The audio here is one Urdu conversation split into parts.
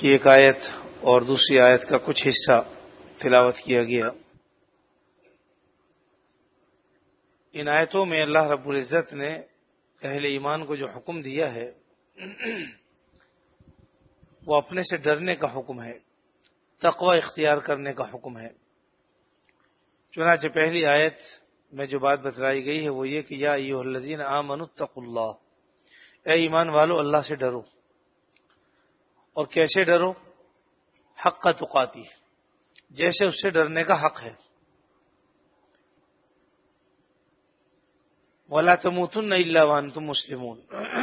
کی ایک آیت اور دوسری آیت کا کچھ حصہ تلاوت کیا گیا۔ ان آیتوں میں اللہ رب العزت نے اہل ایمان کو جو حکم دیا ہے وہ اپنے سے ڈرنے کا حکم ہے، تقوی اختیار کرنے کا حکم ہے۔ چنانچہ پہلی آیت میں جو بات بتلائی گئی ہے وہ یہ کہ یا ایھا الذین آمنوا اتقوا اللہ، اے ایمان والو اللہ سے ڈرو۔ اور کیسے ڈرو؟ حق تقاتی، جیسے اس سے ڈرنے کا حق ہے۔ وَلَا تَمُوتُنَّ إِلَّا وَأَنْتُمْ مُسْلِمُونَ،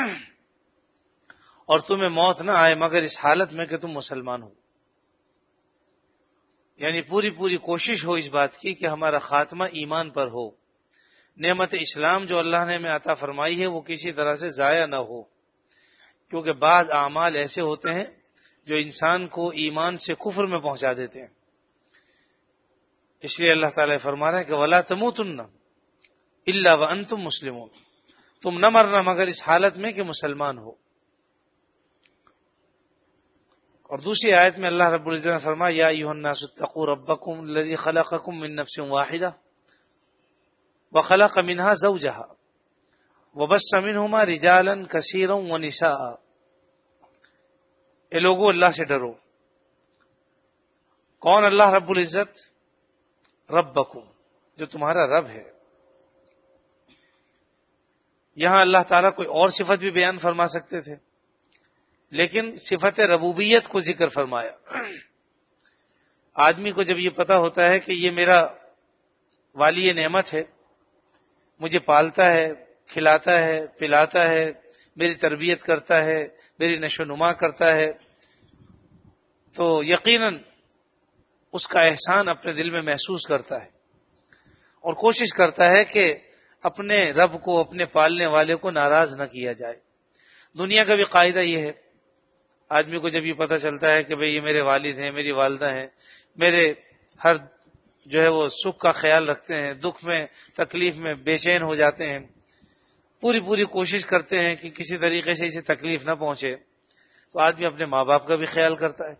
اور تمہیں موت نہ آئے مگر اس حالت میں کہ تم مسلمان ہو۔ یعنی پوری کوشش ہو اس بات کی کہ ہمارا خاتمہ ایمان پر ہو، نعمت اسلام جو اللہ نے ہمیں عطا فرمائی ہے وہ کسی طرح سے ضائع نہ ہو، کیونکہ بعض اعمال ایسے ہوتے ہیں جو انسان کو ایمان سے کفر میں پہنچا دیتے ہیں۔ اس لیے اللہ تعالیٰ فرما رہا ہے کہ وَلَا تَمُوتُنَّ إِلَّا وَأَنْتُمْ مُسْلِمُونَ، تم نہ مرنا مگر اس حالت میں کہ مسلمان ہو۔ اور دوسری آیت میں اللہ رب العزت نے فرمایا یا ایھا الناس اتقوا ربکم الذی خلقکم من نفس واحدہ وخلق منها زوجها وبث منہما رجالا کثیرا ونساء، اے لوگو اللہ سے ڈرو۔ کون اللہ رب العزت؟ ربکم، جو تمہارا رب ہے۔ یہاں اللہ تعالیٰ کوئی اور صفت بھی بیان فرما سکتے تھے، لیکن صفت ربوبیت کو ذکر فرمایا۔ آدمی کو جب یہ پتا ہوتا ہے کہ یہ میرا والی نعمت ہے، مجھے پالتا ہے، کھلاتا ہے، پلاتا ہے، میری تربیت کرتا ہے، میری نشو و نما کرتا ہے، تو یقیناً اس کا احسان اپنے دل میں محسوس کرتا ہے اور کوشش کرتا ہے کہ اپنے رب کو، اپنے پالنے والے کو ناراض نہ کیا جائے۔ دنیا کا بھی قاعدہ یہ ہے، آدمی کو جب یہ پتہ چلتا ہے کہ بھئی یہ میرے والد ہیں، میری والدہ ہیں، میرے ہر جو ہے وہ سکھ کا خیال رکھتے ہیں، دکھ میں تکلیف میں بے چین ہو جاتے ہیں، پوری کوشش کرتے ہیں کہ کسی طریقے سے اسے تکلیف نہ پہنچے، تو آدمی اپنے ماں باپ کا بھی خیال کرتا ہے۔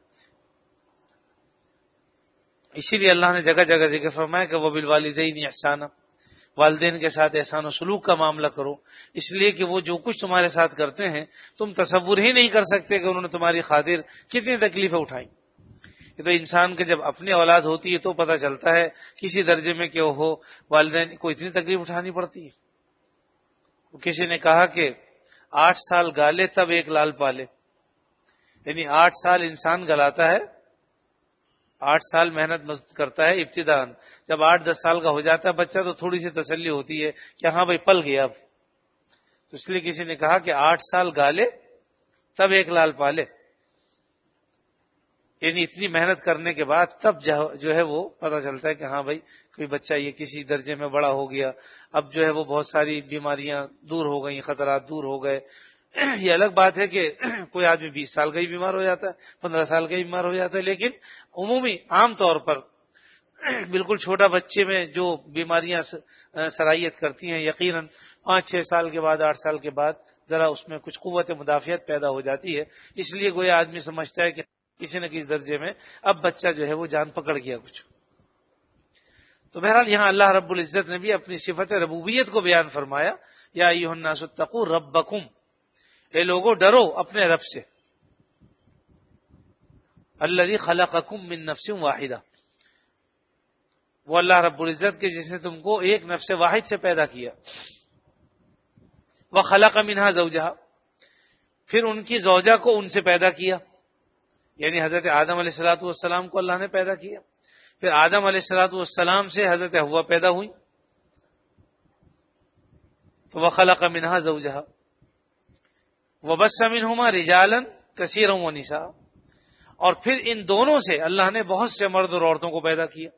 اسی لیے اللہ نے جگہ جگہ ذکر فرمایا کہ وَبِالْوَالِدَيْنِ احسانا، والدین کے ساتھ احسان و سلوک کا معاملہ کرو، اس لیے کہ وہ جو کچھ تمہارے ساتھ کرتے ہیں تم تصور ہی نہیں کر سکتے کہ انہوں نے تمہاری خاطر کتنی تکلیفیں اٹھائیں۔ یہ تو انسان کے جب اپنی اولاد ہوتی ہے تو پتہ چلتا ہے کسی درجے میں کہ وہ والدین کو اتنی تکلیف اٹھانی پڑتی ہے۔ کسی نے کہا کہ 8 سال گالے تب ایک لال پالے، یعنی 8 سال انسان گلاتا ہے، 8 سال محنت کرتا ہے ابتداءً، جب 8-10 سال کا ہو جاتا ہے بچہ تو تھوڑی سی تسلی ہوتی ہے کہ ہاں بھائی پل گیا اب۔ تو اس لیے کسی نے کہا کہ 8 سال گالے تب ایک لال پالے، یعنی اتنی محنت کرنے کے بعد تب جو ہے وہ پتہ چلتا ہے کہ ہاں بھائی کوئی بچہ یہ کسی درجے میں بڑا ہو گیا، اب جو ہے وہ بہت ساری بیماریاں دور ہو گئیں، خطرات دور ہو گئے۔ یہ الگ بات ہے کہ کوئی آدمی 20 سال کا ہی بیمار ہو جاتا ہے، 15 سال کا ہی بیمار ہو جاتا ہے، لیکن عمومی عام طور پر بالکل چھوٹا بچے میں جو بیماریاں سرایت کرتی ہیں یقیناً 5-6 سال کے بعد، 8 سال کے بعد ذرا اس میں کچھ قوت مدافعت پیدا ہو جاتی ہے۔ اس لیے کوئی آدمی سمجھتا ہے کہ کسی نہ کسی درجے میں اب بچہ جو ہے وہ جان پکڑ گیا کچھ۔ تو بہرحال یہاں اللہ رب العزت نے بھی اپنی صفت ربوبیت کو بیان فرمایا یا ایھا الناس اتقوا ربکم، اے لوگو ڈرو اپنے رب سے، الذی خلقکم من نفس واحدہ، وہ اللہ رب العزت کے جس نے تم کو ایک نفس واحد سے پیدا کیا، وخلق منها زوجها، پھر ان کی زوجہ کو ان سے پیدا کیا، یعنی حضرت آدم علیہ الصلوۃ والسلام کو اللہ نے پیدا کیا، پھر آدم علیہ الصلوۃ والسلام سے حضرت حوا پیدا ہوئی، تو وخلق منها زوجها وبث منهما رجالا كثيرا ونساء، اور پھر ان دونوں سے اللہ نے بہت سے مرد اور عورتوں کو پیدا کیا۔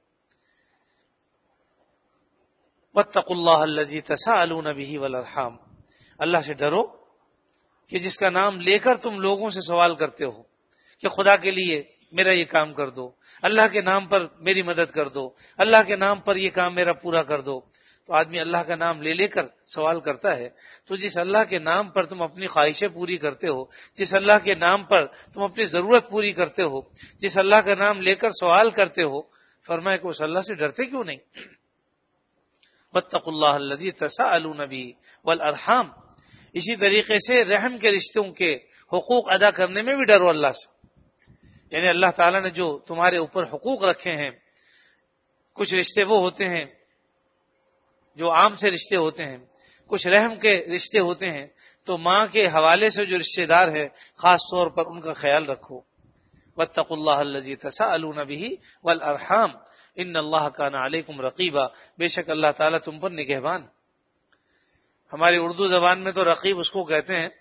واتقوا اللہ الذی تساءلون به والارحام، اللہ سے ڈرو کہ جس کا نام لے کر تم لوگوں سے سوال کرتے ہو کہ خدا کے لیے میرا یہ کام کر دو، اللہ کے نام پر میری مدد کر دو، اللہ کے نام پر یہ کام میرا پورا کر دو، تو آدمی اللہ کا نام لے لے کر سوال کرتا ہے. تو جس اللہ کے نام پر تم اپنی خواہشیں پوری کرتے ہو، جس اللہ کے نام پر تم اپنی ضرورت پوری کرتے ہو، جس اللہ کا نام لے کر سوال کرتے ہو، فرمایا کہ اس اللہ سے ڈرتے کیوں نہیں؟ واتقوا اللہ الذی تساءلون بہ والارحام. اسی طریقے سے رحم کے رشتوں کے حقوق ادا کرنے میں بھی ڈرو اللہ سے. یعنی اللہ تعالیٰ نے جو تمہارے اوپر حقوق رکھے ہیں، کچھ رشتے وہ ہوتے ہیں جو عام سے رشتے ہوتے ہیں، کچھ رحم کے رشتے ہوتے ہیں، تو ماں کے حوالے سے جو رشتے دار ہے خاص طور پر ان کا خیال رکھو. واتقوا اللہ الذی تساءلون بہ والارحام ان اللہ کان علیکم رقیبا. بے شک اللہ تعالیٰ تم پر نگہبان. ہماری اردو زبان میں تو رقیب اس کو کہتے ہیں،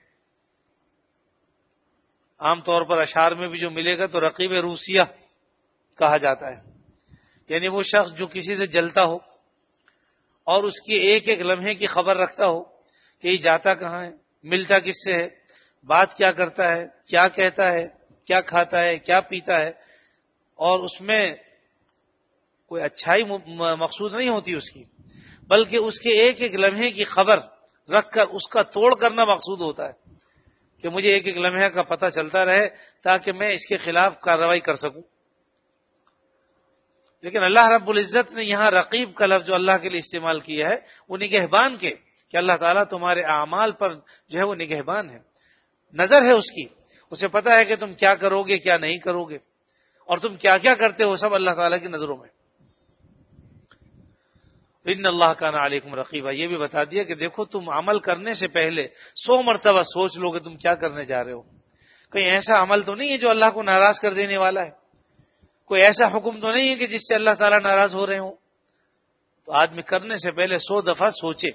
عام طور پر اشعار میں بھی جو ملے گا تو رقیب روسیہ کہا جاتا ہے. یعنی وہ شخص جو کسی سے جلتا ہو اور اس کی ایک ایک لمحے کی خبر رکھتا ہو کہ یہ جاتا کہاں ہے، ملتا کس سے ہے، بات کیا کرتا ہے، کیا کہتا ہے، کیا کھاتا ہے، کیا پیتا ہے، اور اس میں کوئی اچھائی مقصود نہیں ہوتی اس کی، بلکہ اس کے ایک ایک لمحے کی خبر رکھ کر اس کا توڑ کرنا مقصود ہوتا ہے کہ مجھے ایک ایک لمحے کا پتہ چلتا رہے تاکہ میں اس کے خلاف کارروائی کر سکوں. لیکن اللہ رب العزت نے یہاں رقیب کا لفظ جو اللہ کے لیے استعمال کیا ہے وہ نگہبان کے، کہ اللہ تعالیٰ تمہارے اعمال پر جو ہے وہ نگہبان ہے، نظر ہے اس کی، اسے پتا ہے کہ تم کیا کرو گے کیا نہیں کرو گے، اور تم کیا کیا کرتے ہو سب اللہ تعالیٰ کی نظروں میں. ان اللہ کان علیکم رقیبا. یہ بھی بتا دیا کہ دیکھو تم عمل کرنے سے پہلے 100 مرتبہ سوچ لو کہ تم کیا کرنے جا رہے ہو. کہیں ایسا عمل تو نہیں ہے جو اللہ کو ناراض کر دینے والا ہے، کوئی ایسا حکم تو نہیں ہے کہ جس سے اللہ تعالیٰ ناراض ہو رہے ہوں. تو آدمی کرنے سے پہلے 100 دفعہ سوچے،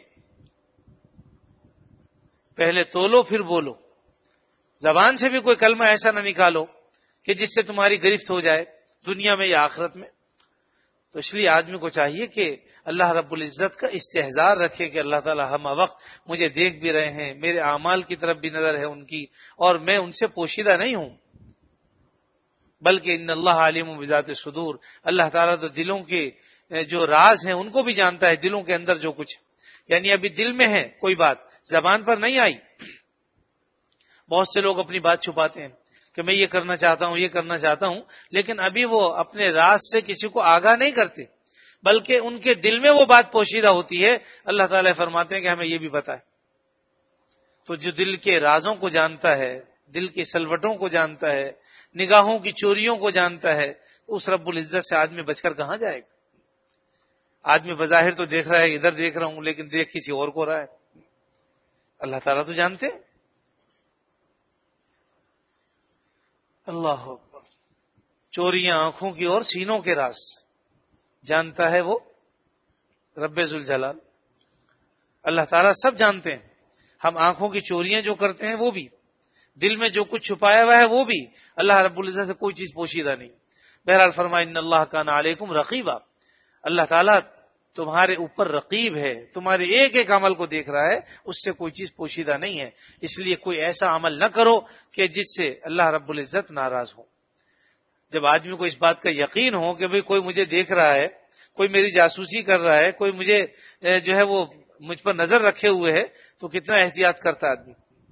پہلے تولو پھر بولو. زبان سے بھی کوئی کلمہ ایسا نہ نکالو کہ جس سے تمہاری گرفت ہو جائے دنیا میں یا آخرت میں. تو اس لیے آدمی کو چاہیے کہ اللہ رب العزت کا استحضار رکھے کہ اللہ تعالیٰ ہم وقت مجھے دیکھ بھی رہے ہیں، میرے اعمال کی طرف بھی نظر ہے ان کی، اور میں ان سے پوشیدہ نہیں ہوں، بلکہ ان اللہ علیم بذات الصدور. اللہ تعالیٰ تو دلوں کے جو راز ہیں ان کو بھی جانتا ہے، دلوں کے اندر جو کچھ، یعنی ابھی دل میں ہے کوئی بات زبان پر نہیں آئی. بہت سے لوگ اپنی بات چھپاتے ہیں کہ میں یہ کرنا چاہتا ہوں، یہ کرنا چاہتا ہوں، لیکن ابھی وہ اپنے راز سے کسی کو آگاہ نہیں کرتے، بلکہ ان کے دل میں وہ بات پوشیدہ ہوتی ہے. اللہ تعالیٰ فرماتے ہیں کہ ہمیں یہ بھی پتہ ہے. تو جو دل کے رازوں کو جانتا ہے، دل کی سلوٹوں کو جانتا ہے، نگاہوں کی چوریوں کو جانتا ہے، تو اس رب العزت سے آدمی بچ کر کہاں جائے گا؟ آدمی بظاہر تو دیکھ رہا ہے ادھر دیکھ رہا ہوں، لیکن دیکھ کسی اور کو رہا ہے. اللہ تعالیٰ تو جانتے. اللہ اکبر. چوریاں آنکھوں کی اور سینوں کے راز جانتا ہے وہ رب ذوالجلال. اللہ تعالیٰ سب جانتے ہیں. ہم آنکھوں کی چوریاں جو کرتے ہیں وہ بھی، دل میں جو کچھ چھپایا ہوا ہے وہ بھی، اللہ رب العزت سے کوئی چیز پوشیدہ نہیں. بہرحال فرمائے ان اللہ کان علیکم رقیبا. اللہ تعالیٰ تمہارے اوپر رقیب ہے، تمہارے ایک ایک عمل کو دیکھ رہا ہے، اس سے کوئی چیز پوشیدہ نہیں ہے. اس لیے کوئی ایسا عمل نہ کرو کہ جس سے اللہ رب العزت ناراض ہو. جب آدمی کو اس بات کا یقین ہو کہ بھئی کوئی مجھے دیکھ رہا ہے، کوئی میری جاسوسی کر رہا ہے، کوئی مجھے جو ہے وہ مجھ پر نظر رکھے ہوئے ہے، تو کتنا احتیاط کرتا آدمی.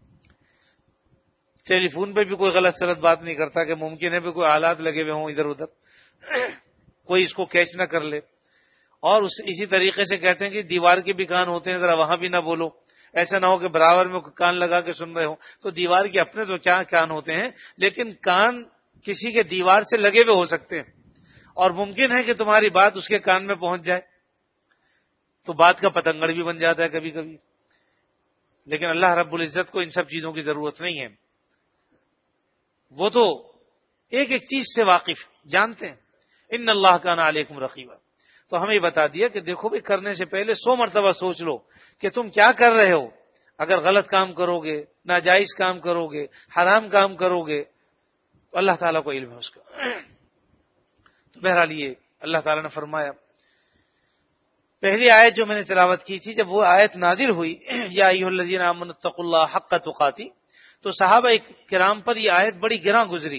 ٹیلی فون پہ بھی کوئی غلط سلط بات نہیں کرتا کہ ممکن ہے بھی کوئی آلات لگے ہوئے ہوں ادھر ادھر، کوئی اس کو کیچ نہ کر لے. اور اسی طریقے سے کہتے ہیں کہ دیوار کے بھی کان ہوتے ہیں، ذرا وہاں بھی نہ بولو. ایسا نہ ہو کہ برابر میں کان لگا کے سن رہے ہو. تو دیوار کے اپنے تو کیا کان ہوتے ہیں، لیکن کان کسی کے دیوار سے لگے ہوئے ہو سکتے ہیں، اور ممکن ہے کہ تمہاری بات اس کے کان میں پہنچ جائے، تو بات کا پتنگڑ بھی بن جاتا ہے کبھی کبھی. لیکن اللہ رب العزت کو ان سب چیزوں کی ضرورت نہیں ہے. وہ تو ایک ایک چیز سے واقف جانتے ہیں. ان اللہ کان علیکم رقیبا. تو ہمیں بتا دیا کہ دیکھو بھی کرنے سے پہلے 100 مرتبہ سوچ لو کہ تم کیا کر رہے ہو. اگر غلط کام کرو گے، ناجائز کام کرو گے، حرام کام کرو گے، تو اللہ تعالیٰ کو علم ہے اس کا. تو بہرحال یہ اللہ تعالیٰ نے فرمایا. پہلی آیت جو میں نے تلاوت کی تھی، جب وہ آیت نازل ہوئی یا ایھا الذین آمنوا اتقوا اللہ حق تقاتہ، تو صحابہ کرام پر یہ آیت بڑی گراں گزری.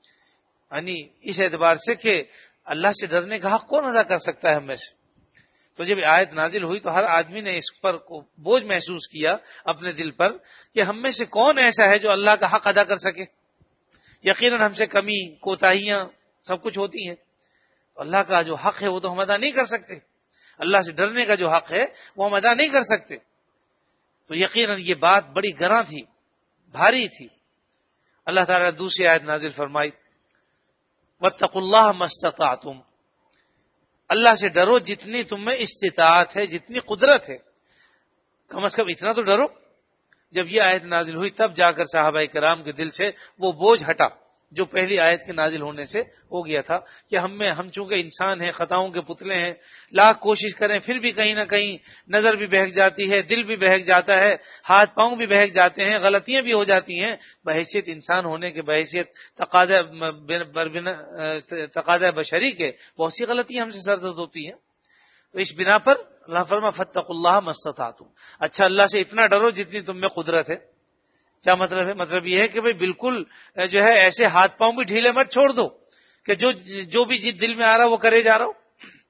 یعنی اس اعتبار سے کہ اللہ سے ڈرنے کا حق کون ادا کر سکتا ہے ہم میں سے. تو جب آیت نازل ہوئی تو ہر آدمی نے اس پر بوجھ محسوس کیا اپنے دل پر کہ ہم میں سے کون ایسا ہے جو اللہ کا حق ادا کر سکے. یقیناً ہم سے کمی کوتاہیاں سب کچھ ہوتی ہیں. اللہ کا جو حق ہے وہ تو ہم ادا نہیں کر سکتے. اللہ سے ڈرنے کا جو حق ہے وہ ہم ادا نہیں کر سکتے. تو یقیناً یہ بات بڑی گراں تھی، بھاری تھی. اللہ تعالیٰ نے دوسری آیت نازل فرمائی واتقوا اللہ ما استطعتم، اللہ سے ڈرو جتنی تم میں استطاعت ہے، جتنی قدرت ہے. کم از کم اتنا تو ڈرو. جب یہ آیت نازل ہوئی تب جا کر صحابہ کرام کے دل سے وہ بوجھ ہٹا جو پہلی آیت کے نازل ہونے سے ہو گیا تھا کہ ہم چونکہ انسان ہیں، خطاؤں کے پتلے ہیں، لاکھ کوشش کریں پھر بھی کہیں نہ کہیں نظر بھی بہک جاتی ہے، دل بھی بہک جاتا ہے، ہاتھ پاؤں بھی بہک جاتے ہیں، غلطیاں بھی ہو جاتی ہیں. بحیثیت انسان ہونے کے، بحیثیت تقاضۂ بشری کے بہت سی غلطیاں ہم سے سرزد ہوتی ہیں. تو اس بنا پر اللہ فرما فاتقوا اللہ ما استطعتم، اچھا اللہ سے اتنا ڈرو جتنی تم میں قدرت ہے. کیا مطلب ہے؟ مطلب یہ ہے کہ بھئی بالکل جو ہے ایسے ہاتھ پاؤں بھی ڈھیلے مت چھوڑ دو کہ جو بھی دل میں آ رہا وہ کرے جا رہا ہو،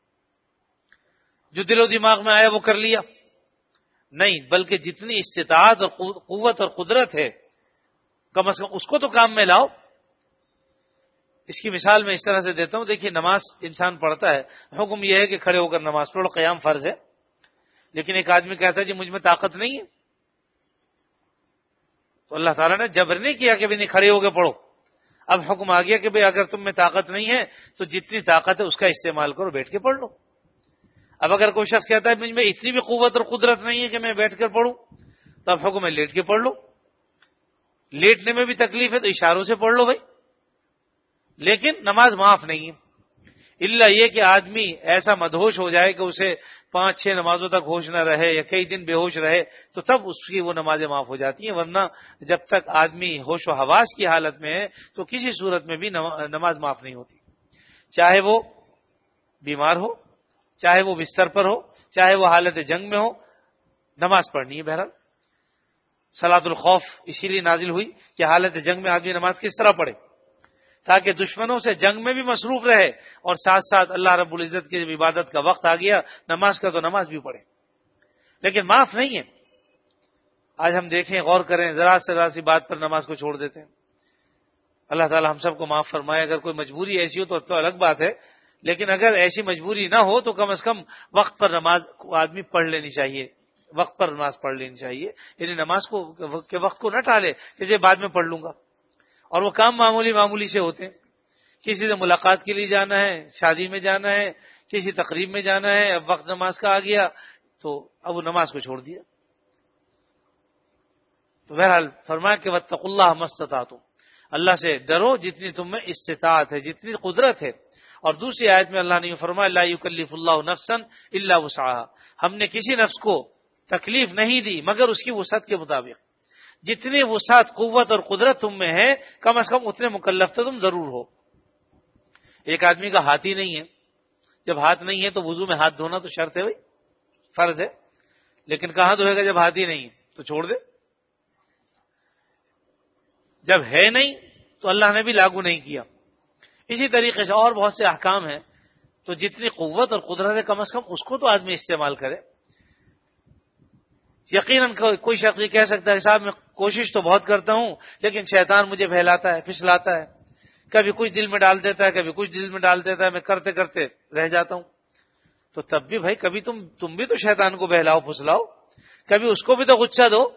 جو دل و دماغ میں آیا وہ کر لیا. نہیں، بلکہ جتنی استطاعت اور قوت اور قدرت ہے کم از کم اس کو تو کام میں لاؤ. اس کی مثال میں اس طرح سے دیتا ہوں. دیکھیے نماز انسان پڑھتا ہے، حکم یہ ہے کہ کھڑے ہو کر نماز پڑھو، قیام فرض ہے. لیکن ایک آدمی کہتا ہے جی مجھ میں طاقت نہیں ہے، تو اللہ تعالیٰ نے جبر نہیں کیا کہ نہیں کھڑے ہو کے پڑھو. اب حکم آ گیا کہ بھئی اگر تم میں طاقت نہیں ہے تو جتنی طاقت ہے اس کا استعمال کرو، بیٹھ کے پڑھ لو. اب اگر کوئی شخص کہتا ہے مجھ میں اتنی بھی قوت اور قدرت نہیں ہے کہ میں بیٹھ کر پڑھوں، تو اب حکم ہے لیٹ کے پڑھ لو. لیٹنے میں بھی تکلیف ہے تو اشاروں سے پڑھ لو بھائی. لیکن نماز معاف نہیں ہے، الا یہ کہ آدمی ایسا مدہوش ہو جائے کہ اسے 5-6 نمازوں تک ہوش نہ رہے یا کئی دن بے ہوش رہے تو تب اس کی وہ نمازیں معاف ہو جاتی ہیں. ورنہ جب تک آدمی ہوش و حواس کی حالت میں ہے تو کسی صورت میں بھی نماز معاف نہیں ہوتی. چاہے وہ بیمار ہو، چاہے وہ بستر پر ہو، چاہے وہ حالت جنگ میں ہو، نماز پڑھنی ہے. بہرحال صلاۃ الخوف اسی لیے نازل ہوئی کہ حالت جنگ میں آدمی نماز کس طرح پڑھے تاکہ دشمنوں سے جنگ میں بھی مصروف رہے اور ساتھ ساتھ اللہ رب العزت کی جب عبادت کا وقت آ گیا نماز کا تو نماز بھی پڑھے. لیکن معاف نہیں ہے. آج ہم دیکھیں، غور کریں، ذرا سے ذرا سی بات پر نماز کو چھوڑ دیتے ہیں. اللہ تعالی ہم سب کو معاف فرمائے. اگر کوئی مجبوری ایسی ہو تو الگ بات ہے، لیکن اگر ایسی مجبوری نہ ہو تو کم از کم وقت پر نماز کو آدمی پڑھ لینی چاہیے، وقت پر نماز پڑھ لینی چاہیے. یعنی نماز کو کے وقت کو نہ ٹالے کہ یہ بعد میں پڑھ لوں گا. اور وہ کام معمولی سے ہوتے ہیں. کسی سے ملاقات کے لیے جانا ہے، شادی میں جانا ہے، کسی تقریب میں جانا ہے، اب وقت نماز کا آ گیا تو اب وہ نماز کو چھوڑ دیا. تو بہرحال فرمایا کہ واتقوا اللہ ما استطعتم، اللہ سے ڈرو جتنی تم میں استطاعت ہے، جتنی قدرت ہے. اور دوسری آیت میں اللہ نے فرمایا لا یکلف اللہ نفسا الا وسعها، ہم نے کسی نفس کو تکلیف نہیں دی مگر اس کی وسعت کے مطابق. جتنی وسعت، قوت اور قدرت تم میں ہے کم از کم اتنے مکلف تو تم ضرور ہو. ایک آدمی کا ہاتھ ہی نہیں ہے، جب ہاتھ نہیں ہے تو وضو میں ہاتھ دھونا تو شرط ہے بھائی، فرض ہے. لیکن کہاں دھوئے گا جب ہاتھ ہی نہیں ہے؟ تو چھوڑ دے. جب ہے نہیں تو اللہ نے بھی لاگو نہیں کیا. اسی طریقے سے اور بہت سے احکام ہیں. تو جتنی قوت اور قدرت ہے کم از کم اس کو تو آدمی استعمال کرے. یقیناً کوئی شخص یہ کہہ سکتا ہے صاحب میں کوشش تو بہت کرتا ہوں لیکن شیطان مجھے بہلاتا ہے، پھسلاتا ہے، کبھی کچھ دل میں ڈال دیتا ہے، کبھی کچھ دل میں ڈال دیتا ہے، میں کرتے کرتے رہ جاتا ہوں. تو تب بھی بھائی کبھی تم بھی تو شیطان کو بہلاؤ پھسلاؤ، کبھی اس کو بھی تو غصہ دو.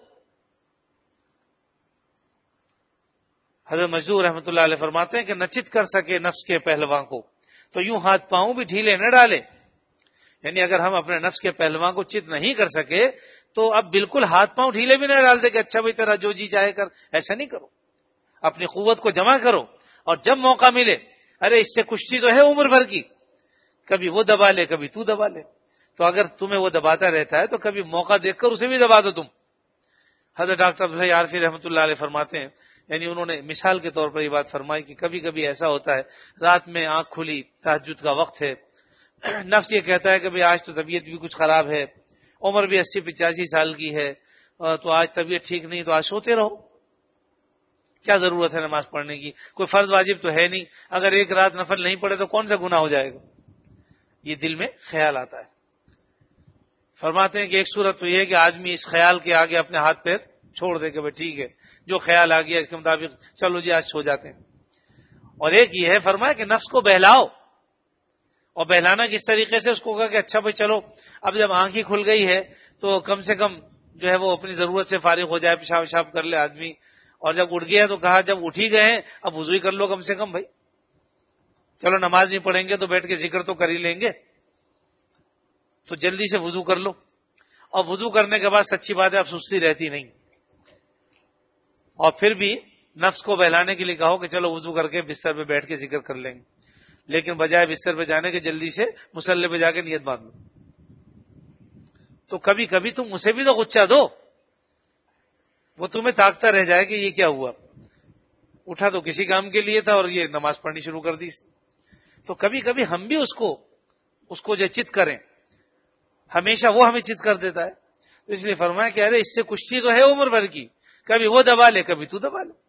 حضرت مجذوب رحمۃ اللہ علیہ فرماتے ہیں کہ نہ چت کر سکے نفس کے پہلواں کو تو یوں ہاتھ پاؤں بھی ڈھیلے نہ ڈالے. یعنی اگر ہم اپنے نفس کے پہلواں کو چت نہیں کر سکے تو اب بالکل ہاتھ پاؤں ڈھیلے بھی نہ ڈال دے کہ اچھا بھائی تیرا جو جی چاہے کر. ایسا نہیں کرو، اپنی قوت کو جمع کرو اور جب موقع ملے، ارے اس سے کشتی تو ہے عمر بھر کی، کبھی وہ دبا لے کبھی تو دبا لے. تو اگر تمہیں وہ دباتا رہتا ہے تو کبھی موقع دیکھ کر اسے بھی دبا دو تم. حضرت ڈاکٹر عبدالحی عارفی رحمۃ اللہ علیہ فرماتے ہیں، یعنی انہوں نے مثال کے طور پر یہ بات فرمائی کہ کبھی کبھی ایسا ہوتا ہے رات میں آنکھ کھلی، تہجد کا وقت ہے، نفس یہ کہتا ہے کہ بھئی آج تو طبیعت بھی کچھ خراب ہے، عمر بھی 80-85 سال کی ہے، تو آج طبیعت ٹھیک نہیں، تو آج سوتے رہو. کیا ضرورت ہے نماز پڑھنے کی؟ کوئی فرض واجب تو ہے نہیں، اگر ایک رات نفل نہیں پڑھے تو کون سا گناہ ہو جائے گا؟ یہ دل میں خیال آتا ہے. فرماتے ہیں کہ ایک صورت تو یہ ہے کہ آدمی اس خیال کے آگے اپنے ہاتھ پیر چھوڑ دے کہ بھائی ٹھیک ہے جو خیال آ گیا اس کے مطابق چلو جی آج سو جاتے ہیں. اور ایک یہ ہے فرمایا کہ نفس کو بہلاؤ, اور بہلانا کس طریقے سے, اس کو کہا کہ اچھا بھائی چلو اب جب آنکھ ہی کھل گئی ہے تو کم سے کم جو ہے وہ اپنی ضرورت سے فارغ ہو جائے, پیشاب وشاب کر لے آدمی, اور جب اٹھ گیا تو کہا جب اٹھ ہی گئے ہیں اب وضو ہی کر لو کم سے کم بھائی, چلو نماز نہیں پڑھیں گے تو بیٹھ کے ذکر تو کر ہی لیں گے, تو جلدی سے وضو کر لو. اور وضو کرنے کے بعد سچی بات ہے اب سستی رہتی نہیں, اور پھر بھی نفس کو بہلانے کے لیے کہو کہ چلو وضو کر کے بستر پہ بیٹھ کے ذکر کر لیں گے, لیکن بجائے بستر پہ جانے کے جلدی سے مصلی پہ جا کے نیت باندھ لو. تو کبھی کبھی تم اسے بھی تو غصہ دو, وہ تمہیں تاکتا رہ جائے کہ یہ کیا ہوا, اٹھا تو کسی کام کے لیے تھا اور یہ نماز پڑھنی شروع کر دی. تو کبھی کبھی ہم بھی اس کو جو چت کریں, ہمیشہ وہ ہمیں چت کر دیتا ہے. تو اس لیے فرمایا کہ ارے اس سے کشتی تو ہے عمر بھر کی, کبھی وہ دبا لے کبھی تو دبا لے,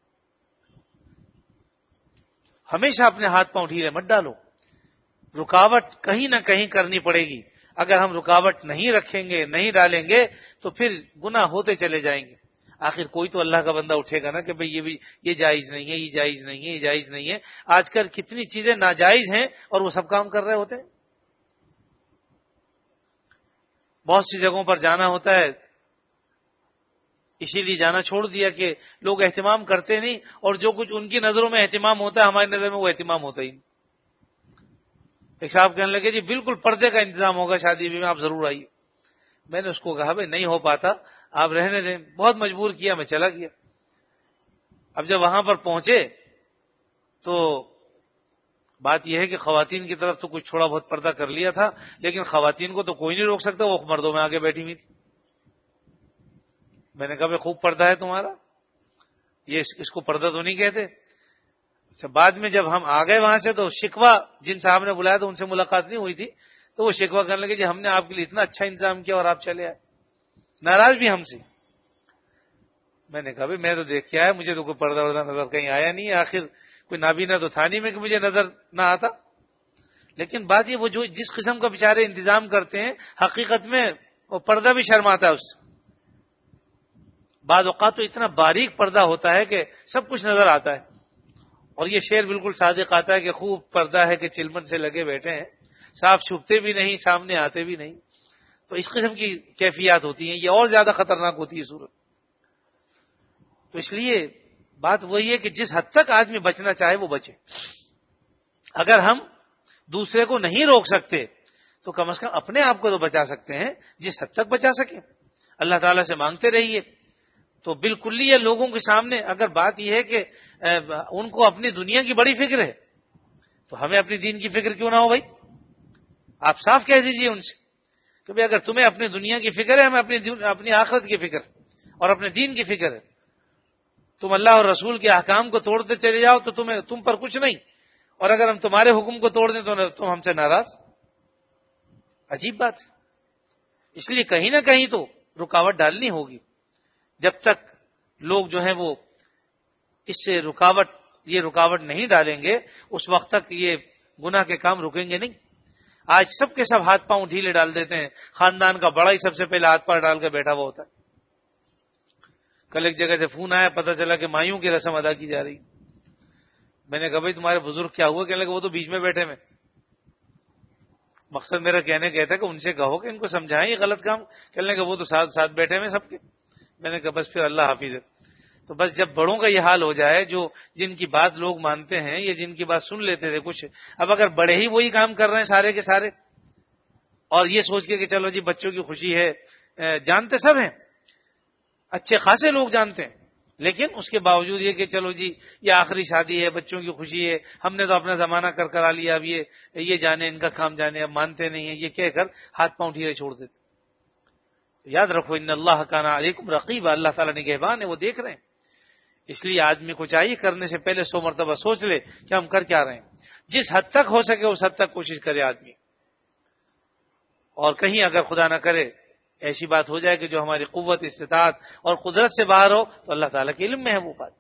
ہمیشہ اپنے ہاتھ پاؤں ڈھیلے مت ڈالو. رکاوٹ کہیں نہ کہیں کرنی پڑے گی. اگر ہم رکاوٹ نہیں رکھیں گے, نہیں ڈالیں گے, تو پھر گناہ ہوتے چلے جائیں گے. آخر کوئی تو اللہ کا بندہ اٹھے گا نا کہ بھئی یہ جائز نہیں ہے, یہ جائز نہیں ہے, یہ جائز نہیں ہے. آج کل کتنی چیزیں ناجائز ہیں اور وہ سب کام کر رہے ہوتے ہیں. بہت سی جگہوں پر جانا ہوتا ہے, اسی لیے جانا چھوڑ دیا کہ لوگ اہتمام کرتے نہیں, اور جو کچھ ان کی نظروں میں اہتمام ہوتا ہے ہماری نظر میں وہ اہتمام ہوتا ہی نہیں. ایک صاحب کہنے لگے جی بالکل پردے کا انتظام ہوگا شادی میں آپ ضرور آئیے. میں نے اس کو کہا بھائی نہیں ہو پاتا, آپ رہنے دیں. بہت مجبور کیا, میں چلا گیا. اب جب وہاں پر پہنچے تو بات یہ ہے کہ خواتین کی طرف تو کچھ تھوڑا بہت پردہ کر لیا تھا, لیکن خواتین کو تو کوئی نہیں روک سکتا, وہ مردوں میں آگے بیٹھی ہوئی تھی. میں نے کہا بھائی خوب پردہ ہے تمہارا, یہ اس کو پردہ تو نہیں کہتے. اچھا بعد میں جب ہم آ گئے وہاں سے تو شکوہ, جن صاحب نے بلایا تو ان سے ملاقات نہیں ہوئی تھی, تو وہ شکوہ کرنے لگے جی ہم نے آپ کے لیے اتنا اچھا انتظام کیا اور آپ چلے آئے, ناراض بھی ہم سے. میں نے کہا بھائی میں تو دیکھ کے آیا, مجھے تو کوئی پردہ وردہ نظر کہیں آیا نہیں, آخر کوئی نابینا تو تھا نہیں میں کہ مجھے نظر نہ آتا. لیکن بات یہ وہ جو جس قسم کا بیچارے انتظام کرتے ہیں حقیقت میں وہ پردہ بھی شرماتا ہے اس سے. بعض اوقات تو اتنا باریک پردہ ہوتا ہے کہ سب کچھ نظر آتا ہے, اور یہ شعر بالکل صادق آتا ہے کہ خوب پردہ ہے کہ چلمن سے لگے بیٹھے ہیں, صاف چھپتے بھی نہیں سامنے آتے بھی نہیں. تو اس قسم کی کیفیات ہوتی ہیں, یہ اور زیادہ خطرناک ہوتی ہے صورت. تو اس لیے بات وہی ہے کہ جس حد تک آدمی بچنا چاہے وہ بچے. اگر ہم دوسرے کو نہیں روک سکتے تو کم از کم اپنے آپ کو تو بچا سکتے ہیں, جس حد تک بچا سکیں. اللہ تعالیٰ سے مانگتے رہیے. تو بالکل یہ لوگوں کے سامنے اگر بات یہ ہے کہ ان کو اپنی دنیا کی بڑی فکر ہے, تو ہمیں اپنی دین کی فکر کیوں نہ ہو بھائی. آپ صاف کہہ دیجئے ان سے کہ بھائی اگر تمہیں اپنی دنیا کی فکر ہے, ہمیں اپنی آخرت کی فکر اور اپنے دین کی فکر ہے. تم اللہ اور رسول کے احکام کو توڑتے چلے جاؤ تو تم پر کچھ نہیں, اور اگر ہم تمہارے حکم کو توڑ دیں تو تم ہم سے ناراض. عجیب بات. اس لیے کہیں نہ کہیں تو رکاوٹ ڈالنی ہوگی. جب تک لوگ جو ہیں وہ اس سے رکاوٹ نہیں ڈالیں گے, اس وقت تک یہ گناہ کے کام رکیں گے نہیں. آج سب کے سب ہاتھ پاؤں ڈھیلے ڈال دیتے ہیں, خاندان کا بڑا ہی سب سے پہلے ہاتھ پاؤں ڈال کے بیٹھا ہوا ہوتا ہے. کل ایک جگہ سے فون آیا, پتہ چلا کہ مایوں کی رسم ادا کی جا رہی. میں نے کہا بھائی تمہارے بزرگ کیا ہوا؟ کہنے لگے وہ تو بیچ میں بیٹھے میں. مقصد میرا کہنے کا تھا کہ ان سے کہو کہ ان کو سمجھائیں یہ غلط کام. کہنے لگے وہ تو ساتھ بیٹھے میں سب کے. میں نے کہا بس پھر اللہ حافظ ہے. تو بس جب بڑوں کا یہ حال ہو جائے, جن کی بات لوگ مانتے ہیں یا جن کی بات سن لیتے تھے کچھ, اب اگر بڑے ہی وہی کام کر رہے ہیں سارے کے سارے, اور یہ سوچ کے کہ چلو جی بچوں کی خوشی ہے, جانتے سب ہیں, اچھے خاصے لوگ جانتے ہیں, لیکن اس کے باوجود یہ کہ چلو جی یہ آخری شادی ہے, بچوں کی خوشی ہے, ہم نے تو اپنا زمانہ کرا لیا, اب یہ جانے ان کا کام جانے, اب مانتے نہیں ہیں, یہ کہہ کر ہاتھ پاؤں ڈھیلے چھوڑ دیتے. تو یاد رکھو ان اللہ کان علیکم رقیب, اللہ تعالیٰ نگہبان ہے, وہ دیکھ رہے ہیں. اس لیے آدمی کو چاہیے کرنے سے پہلے 100 مرتبہ سوچ لے کہ ہم کر کیا رہے ہیں. جس حد تک ہو سکے اس حد تک کوشش کرے آدمی. اور کہیں اگر خدا نہ کرے ایسی بات ہو جائے کہ جو ہماری قوت, استطاعت اور قدرت سے باہر ہو, تو اللہ تعالیٰ کے علم میں ہے وہ بات.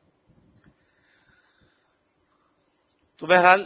تو بہرحال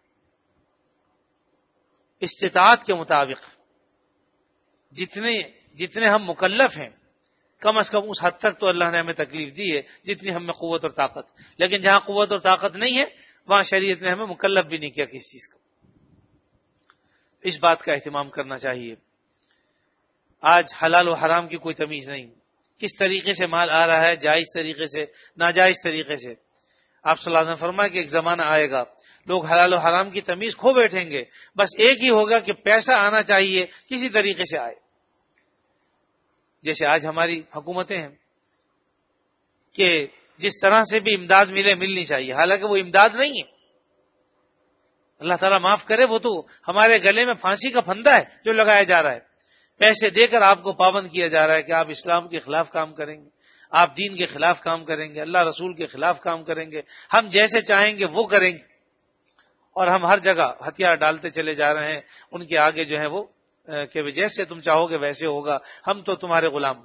استطاعت کے مطابق جتنے ہم مکلف ہیں کم از کم اس حد تک تو اللہ نے ہمیں تکلیف دی ہے جتنی ہم میں قوت اور طاقت، لیکن جہاں قوت اور طاقت نہیں ہے وہاں شریعت نے ہمیں مکلف بھی نہیں کیا کسی چیز کا. اس بات کا اہتمام کرنا چاہیے. آج حلال و حرام کی کوئی تمیز نہیں، کس طریقے سے مال آ رہا ہے، جائز طریقے سے ناجائز طریقے سے. آپ صلی اللہ علیہ وسلم نے فرمایا کہ ایک زمانہ آئے گا لوگ حلال و حرام کی تمیز کھو بیٹھیں گے، بس ایک ہی ہوگا کہ پیسہ آنا چاہیے کسی طریقے سے آئے. جیسے آج ہماری حکومتیں ہیں کہ جس طرح سے بھی امداد ملنی چاہیے، حالانکہ وہ امداد نہیں ہے. اللہ تعالیٰ معاف کرے، وہ تو ہمارے گلے میں پھانسی کا پھندا ہے جو لگایا جا رہا ہے. پیسے دے کر آپ کو پابند کیا جا رہا ہے کہ آپ اسلام کے خلاف کام کریں گے، آپ دین کے خلاف کام کریں گے، اللہ رسول کے خلاف کام کریں گے، ہم جیسے چاہیں گے وہ کریں گے. اور ہم ہر جگہ ہتھیار ڈالتے چلے جا رہے ہیں ان کے آگے جو ہے وہ کہ جیسے تم چاہو گے ویسے ہوگا، ہم تو تمہارے غلام.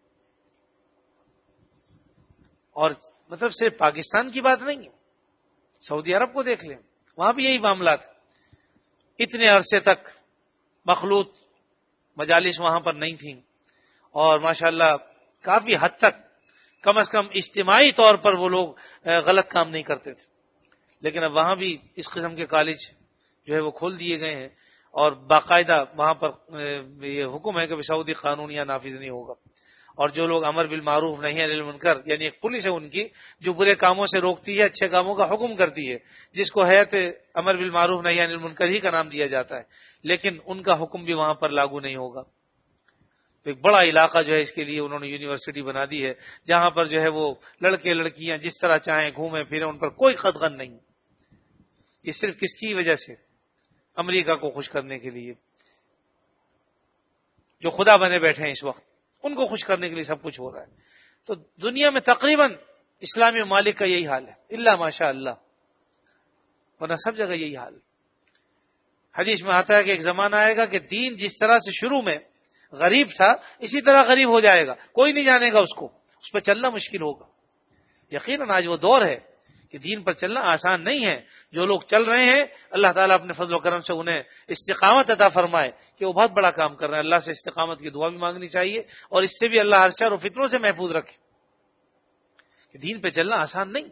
اور مطلب صرف پاکستان کی بات نہیں ہے، سعودی عرب کو دیکھ لیں، وہاں بھی یہی معاملات. اتنے عرصے تک مخلوط مجالس وہاں پر نہیں تھیں اور ماشاءاللہ کافی حد تک کم از کم اجتماعی طور پر وہ لوگ غلط کام نہیں کرتے تھے. لیکن اب وہاں بھی اس قسم کے کالج جو ہے وہ کھول دیے گئے ہیں اور باقاعدہ وہاں پر یہ حکم ہے کہ سعودی قانون یا نافذ نہیں ہوگا. اور جو لوگ امر بالمعروف نہی عن المنکر، یعنی ایک پولیس ہے ان کی جو برے کاموں سے روکتی ہے، اچھے کاموں کا حکم کرتی ہے، جس کو ہیئت امر بالمعروف نہی عن المنکر ہی کا نام دیا جاتا ہے، لیکن ان کا حکم بھی وہاں پر لاگو نہیں ہوگا. تو ایک بڑا علاقہ جو ہے اس کے لیے انہوں نے یونیورسٹی بنا دی ہے جہاں پر جو ہے وہ لڑکے لڑکیاں جس طرح چاہیں گھومیں پھریں، ان پر کوئی قدغن نہیں. یہ صرف کس کی وجہ سے؟ امریکہ کو خوش کرنے کے لیے. جو خدا بنے بیٹھے ہیں اس وقت ان کو خوش کرنے کے لیے سب کچھ ہو رہا ہے. تو دنیا میں تقریباً اسلامی ممالک کا یہی حال ہے الا ماشاء اللہ، ورنہ سب جگہ یہی حال. حدیث میں آتا ہے کہ ایک زمانہ آئے گا کہ دین جس طرح سے شروع میں غریب تھا اسی طرح غریب ہو جائے گا، کوئی نہیں جانے گا اس کو، اس پہ چلنا مشکل ہوگا. یقیناً آج وہ دور ہے کہ دین پر چلنا آسان نہیں ہے. جو لوگ چل رہے ہیں اللہ تعالیٰ اپنے فضل و کرم سے انہیں استقامت عطا فرمائے کہ وہ بہت بڑا کام کر رہے ہیں. اللہ سے استقامت کی دعا بھی مانگنی چاہیے اور اس سے بھی اللہ ہر شر و فتنوں سے محفوظ رکھے کہ دین پہ چلنا آسان نہیں.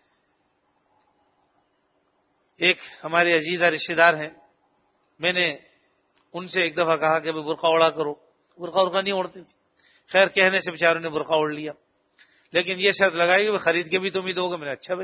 ایک ہمارے عزیزہ رشتے دار ہیں، میں نے ان سے ایک دفعہ کہا کہ برقع اوڑا کرو، برقع نہیں اوڑھتی تھی. خیر کہنے سے بیچاروں نے برقع اوڑھ لیا، لیکن یہ شرط لگائی کہ خرید کے بھی تم ہی دو گے. میں نے اچھا بھائی.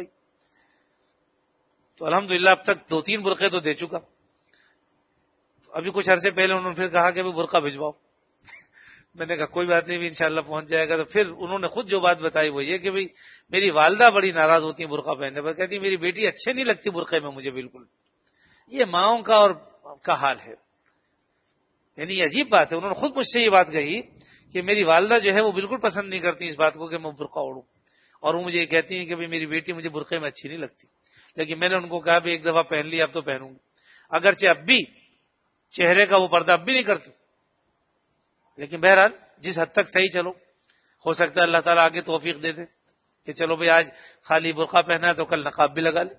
تو الحمدللہ اب تک 2-3 برقعے تو دے چکا. تو ابھی کچھ عرصے پہلے انہوں نے پھر کہا کہ برقع بھجواؤ. میں نے کہا کوئی بات نہیں، بھی انشاءاللہ پہنچ جائے گا. تو پھر انہوں نے خود جو بات بتائی وہ یہ کہ بھائی میری والدہ بڑی ناراض ہوتی ہیں برقع پہننے پر، کہتی میری بیٹی اچھے نہیں لگتی برقعے میں مجھے بالکل. یہ ماؤں کا اور کا حال ہے. یعنی یہ عجیب بات ہے. انہوں نے خود مجھ سے یہ بات کہی کہ میری والدہ جو ہے وہ بالکل پسند نہیں کرتی اس بات کو کہ میں برقع اوڑھوں، اور وہ مجھے یہ کہتی ہیں کہ میری بیٹی مجھے برقعے میں اچھی نہیں لگتی. لیکن میں نے ان کو کہا بھی ایک دفعہ پہن لی اب تو پہنوں گی، اگرچہ اب بھی چہرے کا وہ پردہ اب بھی نہیں کرتی. لیکن بہرحال جس حد تک صحیح چلو، ہو سکتا ہے اللہ تعالیٰ آگے توفیق دے دے کہ چلو بھائی آج خالی برقع پہنا ہے تو کل نقاب بھی لگا لے.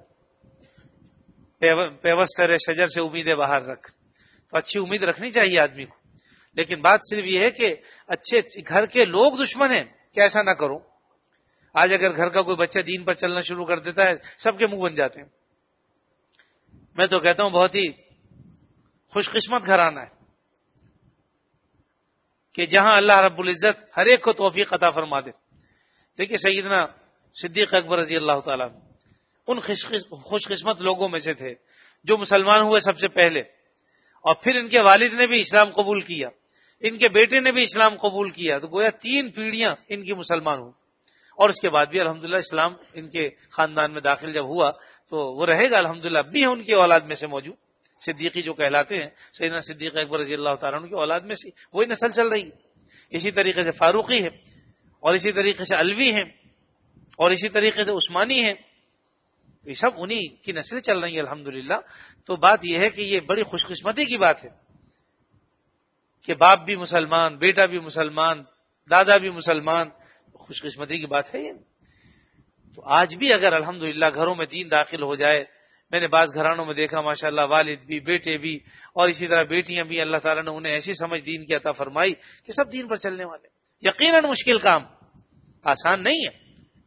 پیوستر شجر سے امیدیں باہر رکھ. تو اچھی امید رکھنی چاہیے آدمی کو، لیکن بات صرف یہ ہے کہ اچھے گھر کے لوگ دشمن ہیں کہ ایسا نہ کرو. آج اگر گھر کا کوئی بچہ دین پر چلنا شروع کر دیتا ہے سب کے منہ بن جاتے ہیں. میں تو کہتا ہوں بہت ہی خوش قسمت گھرانہ ہے کہ جہاں اللہ رب العزت ہر ایک کو توفیق عطا فرما دے. دیکھیے سیدنا صدیق اکبر رضی اللہ تعالیٰ ان خوش قسمت لوگوں میں سے تھے جو مسلمان ہوئے سب سے پہلے، اور پھر ان کے والد نے بھی اسلام قبول کیا، ان کے بیٹے نے بھی اسلام قبول کیا. تو گویا 3 پیڑھیاں ان کی مسلمان ہوں، اور اس کے بعد بھی الحمدللہ اسلام ان کے خاندان میں داخل جب ہوا تو وہ رہے گا الحمدللہ. اب بھی ہیں ان کی اولاد میں سے موجود صدیقی جو کہلاتے ہیں، سیدنا صدیق اکبر رضی اللہ تعالیٰ عنہ کی اولاد میں سے وہی نسل چل رہی ہے. اسی طریقے سے فاروقی ہے، اور اسی طریقے سے علوی ہیں، اور اسی طریقے سے عثمانی ہیں. یہ سب انہی کی نسلیں چل رہی ہیں الحمدللہ. تو بات یہ ہے کہ یہ بڑی خوش قسمتی کی بات ہے کہ باپ بھی مسلمان، بیٹا بھی مسلمان، دادا بھی مسلمان. خوش قسمتی کی بات ہے یہ. تو آج بھی اگر الحمدللہ گھروں میں دین داخل ہو جائے، میں نے بعض گھرانوں میں دیکھا ماشاءاللہ والد بھی، بیٹے بھی، اور اسی طرح بیٹیاں بھی، اللہ تعالیٰ نے انہیں ایسی سمجھ دین کی عطا فرمائی کہ سب دین پر چلنے والے. یقیناً مشکل کام، آسان نہیں ہے،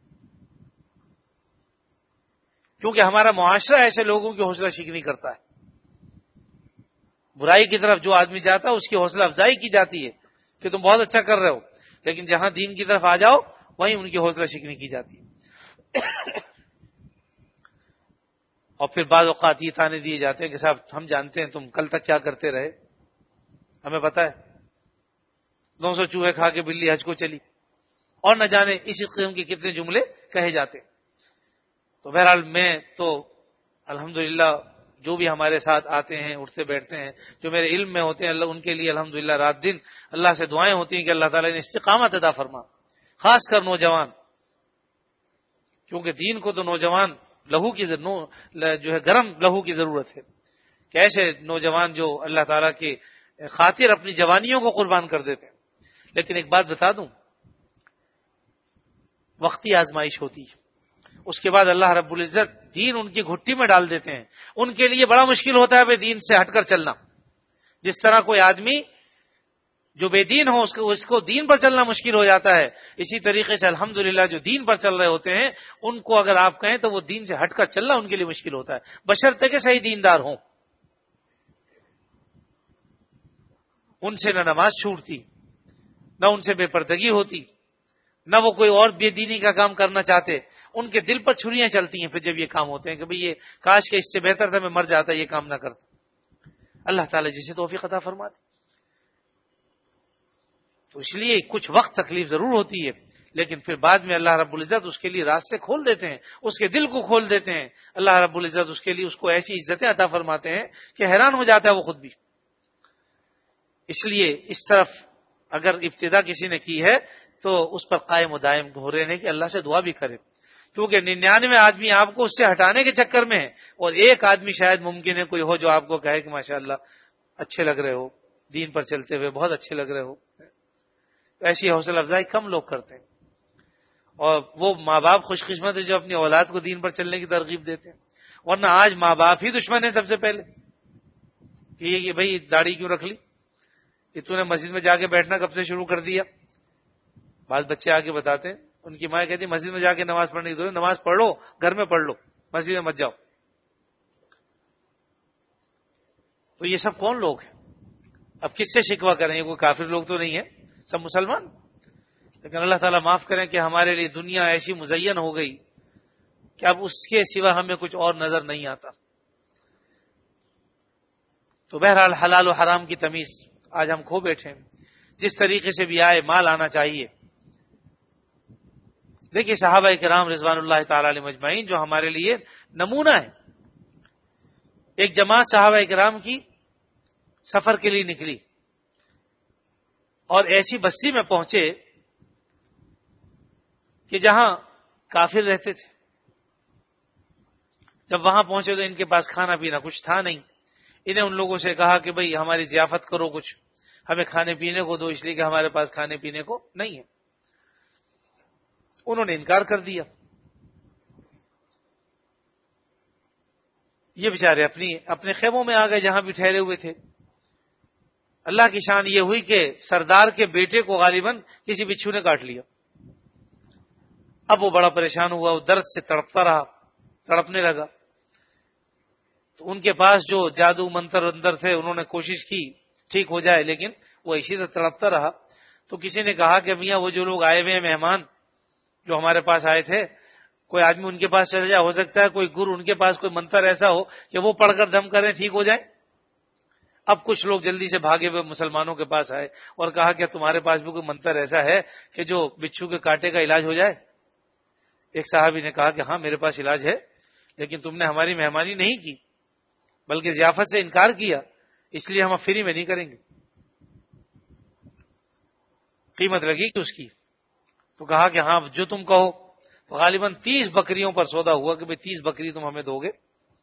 کیونکہ ہمارا معاشرہ ایسے لوگوں کی حوصلہ شکنی کرتا ہے. برائی کی طرف جو آدمی جاتا ہے اس کی حوصلہ افزائی کی جاتی ہے کہ تم بہت اچھا کر رہے ہو، لیکن جہاں دین کی طرف آ جاؤ وہیں ان کی حوصلہ شکنی کی جاتی ہے. اور پھر بعض اوقات یہ تانے دیے جاتے ہیں کہ صاحب ہم جانتے ہیں تم کل تک کیا کرتے رہے، ہمیں پتا ہے 900 چوہے کھا کے بلی حج کو چلی، اور نہ جانے اسی قسم کے کتنے جملے کہے جاتے. تو بہرحال میں تو الحمدللہ جو بھی ہمارے ساتھ آتے ہیں، اٹھتے بیٹھتے ہیں، جو میرے علم میں ہوتے ہیں، اللہ ان کے لیے الحمدللہ رات دن اللہ سے دعائیں ہوتی ہیں کہ اللہ تعالیٰ نے استقامت عطا فرما، خاص کر نوجوان، کیونکہ دین کو تو نوجوان لہو کی جو ہے گرم لہو کی ضرورت ہے. کہ ایسے نوجوان جو اللہ تعالیٰ کی خاطر اپنی جوانیوں کو قربان کر دیتے ہیں. لیکن ایک بات بتا دوں، وقتی آزمائش ہوتی ہے، اس کے بعد اللہ رب العزت دین ان کی گھٹی میں ڈال دیتے ہیں. ان کے لیے بڑا مشکل ہوتا ہے دین سے ہٹ کر چلنا. جس طرح کوئی آدمی جو بے دین ہو اس کو دین پر چلنا مشکل ہو جاتا ہے، اسی طریقے سے الحمدللہ جو دین پر چل رہے ہوتے ہیں ان کو اگر آپ کہیں تو وہ دین سے ہٹ کر چلنا ان کے لیے مشکل ہوتا ہے، بشرطے کہ صحیح دیندار ہوں. ان سے نہ نماز چھوٹتی، نہ ان سے بے پردگی ہوتی، نہ وہ کوئی اور بے دینی کا کام کرنا چاہتے. ان کے دل پر چھریاں چلتی ہیں پھر جب یہ کام ہوتے ہیں کہ بھئی یہ کاش کہ اس سے بہتر تھا میں مر جاتا، یہ کام نہ کرتا. اللہ تعالیٰ جسے توفیق عطا فرماتے. تو اس لیے کچھ وقت تکلیف ضرور ہوتی ہے، لیکن پھر بعد میں اللہ رب العزت اس کے لیے راستے کھول دیتے ہیں، اس کے دل کو کھول دیتے ہیں. اللہ رب العزت اس کے لیے اس کو ایسی عزتیں عطا فرماتے ہیں کہ حیران ہو جاتا ہے وہ خود بھی. اس لیے اس طرف اگر ابتدا کسی نے کی ہے تو اس پر قائم و دائم ہو رہے ہیں کہ اللہ سے دعا بھی کرے، کیونکہ 99 آدمی آپ کو اس سے ہٹانے کے چکر میں ہے، اور ایک آدمی شاید ممکن ہے کوئی ہو جو آپ کو کہے کہ ماشاءاللہ اچھے لگ رہے ہو، دین پر چلتے ہوئے بہت اچھے لگ رہے ہو. ایسی حوصلہ افزائی کم لوگ کرتے ہیں، اور وہ ماں باپ خوش قسمت ہے جو اپنی اولاد کو دین پر چلنے کی ترغیب دیتے ہیں. ورنہ آج ماں باپ ہی دشمن ہے سب سے پہلے. یہ بھائی داڑھی کیوں رکھ لی، کہ تو نے مسجد میں جا کے بیٹھنا کب سے شروع کر دیا. بعض بچے آگے بتاتے ہیں ان کی ماں کہتی مسجد میں جا کے نماز پڑھنے کی ضرورت، نماز پڑھ لو گھر میں پڑھ لو، مسجد میں مت جاؤ. تو یہ سب کون لوگ ہیں؟ اب کس سے شکوہ کریں؟ یہ کوئی کافر لوگ تو نہیں ہے، سب مسلمان. لیکن اللہ تعالیٰ معاف کریں کہ ہمارے لیے دنیا ایسی مزین ہو گئی کہ اب اس کے سوا ہمیں کچھ اور نظر نہیں آتا. تو بہرحال حلال و حرام کی تمیز آج ہم کھو بیٹھے ہیں. جس طریقے سے بھی آئے مال آنا چاہیے. دیکھیے صحابہ کرام رضوان اللہ تعالی علیہ مجمعین جو ہمارے لیے نمونہ ہے. ایک جماعت صحابہ کرام کی سفر کے لیے نکلی اور ایسی بستی میں پہنچے کہ جہاں کافر رہتے تھے. جب وہاں پہنچے تو ان کے پاس کھانا پینا کچھ تھا نہیں. انہیں ان لوگوں سے کہا کہ بھئی ہماری ضیافت کرو، کچھ ہمیں کھانے پینے کو دو، اس لیے کہ ہمارے پاس کھانے پینے کو نہیں ہے. انہوں نے انکار کر دیا. یہ بیچارے اپنے خیموں میں آ گئے جہاں بھی ٹھہرے ہوئے تھے. اللہ کی شان یہ ہوئی کہ سردار کے بیٹے کو غالباً کسی بچھو نے کاٹ لیا. اب وہ بڑا پریشان ہوا، وہ درد سے تڑپتا رہا، تڑپنے لگا. تو ان کے پاس جو جادو منتر اندر تھے انہوں نے کوشش کی ٹھیک ہو جائے، لیکن وہ اسی طرح تڑپتا رہا. تو کسی نے کہا کہ میاں وہ جو لوگ آئے ہوئے ہیں مہمان جو ہمارے پاس آئے تھے، کوئی آدمی ان کے پاس چلا جائے، ہو سکتا ہے کوئی گر ان کے پاس کوئی منتر ایسا ہو کہ وہ پڑھ کر دم کریں ٹھیک ہو جائے. اب کچھ لوگ جلدی سے بھاگے ہوئے مسلمانوں کے پاس آئے اور کہا کہ تمہارے پاس بھی کوئی منتر ایسا ہے کہ جو بچھو کے کانٹے کا علاج ہو جائے. ایک صحابی نے کہا کہ ہاں میرے پاس علاج ہے، لیکن تم نے ہماری مہمانی نہیں کی بلکہ ضیافت سے انکار کیا، اس لیے ہم فری میں نہیں کریں گے، قیمت لگے گی اس کی. تو کہا کہ ہاں جو تم کہو. تو غالباً 30 بکریوں پر سودا ہوا کہ 30 بکری تم ہمیں دو گے.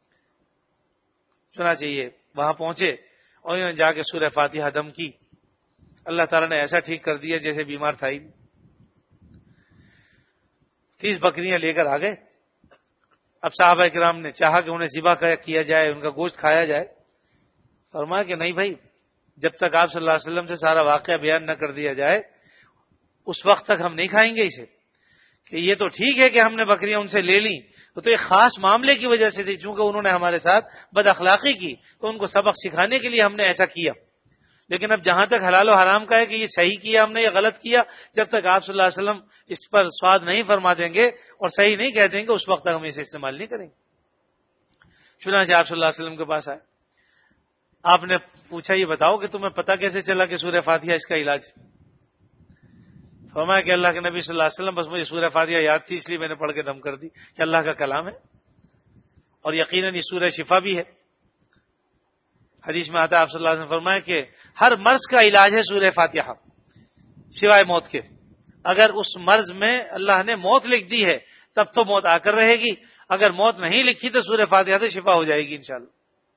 سنا چاہیے وہاں پہنچے اور انہوں نے جا کے سورہ فاتحہ دم کی. اللہ تعالیٰ نے ایسا ٹھیک کر دیا جیسے بیمار تھا ہی. 30 بکریاں لے کر آ گئے اب صحابہ کرام نے چاہا کہ انہیں ذبح کیا جائے، ان کا گوشت کھایا جائے. فرمایا کہ نہیں بھائی، جب تک آپ صلی اللہ علیہ وسلم سے سارا واقعہ بیان نہ کر دیا جائے اس وقت تک ہم نہیں کھائیں گے اسے. کہ یہ تو ٹھیک ہے کہ ہم نے بکریاں ان سے لے لیں، تو ایک خاص معاملے کی وجہ سے تھی، چونکہ انہوں نے ہمارے ساتھ بد اخلاقی کی تو ان کو سبق سکھانے کے لیے ہم نے ایسا کیا. لیکن اب جہاں تک حلال و حرام کا ہے کہ یہ صحیح کیا ہم نے یا غلط کیا، جب تک آپ صلی اللہ علیہ وسلم اس پر سواد نہیں فرما دیں گے اور صحیح نہیں کہہ دیں گے اس وقت تک ہم اسے استعمال نہیں کریں گے. چنانچہ آپ صلی اللہ علیہ وسلم کے پاس آئے. آپ نے پوچھا یہ بتاؤ کہ تمہیں پتہ کیسے چلا کہ سورہ فاتحہ اس کا علاج؟ فرمایا کہ اللہ کے نبی صلی اللہ علیہ وسلم، بس مجھے سورہ فاتحہ یاد تھی اس لیے میں نے پڑھ کے دم کر دی کہ اللہ کا کلام ہے اور یقیناً یہ سورہ شفا بھی ہے. حدیث میں آتا ہے آپ صلی اللہ علیہ وسلم فرمایا کہ ہر مرض کا علاج ہے سورہ فاتحہ سوائے موت کے. اگر اس مرض میں اللہ نے موت لکھ دی ہے تب تو موت آ کر رہے گی، اگر موت نہیں لکھی تو سورہ فاتحہ سے شفا ہو جائے گی انشاءاللہ.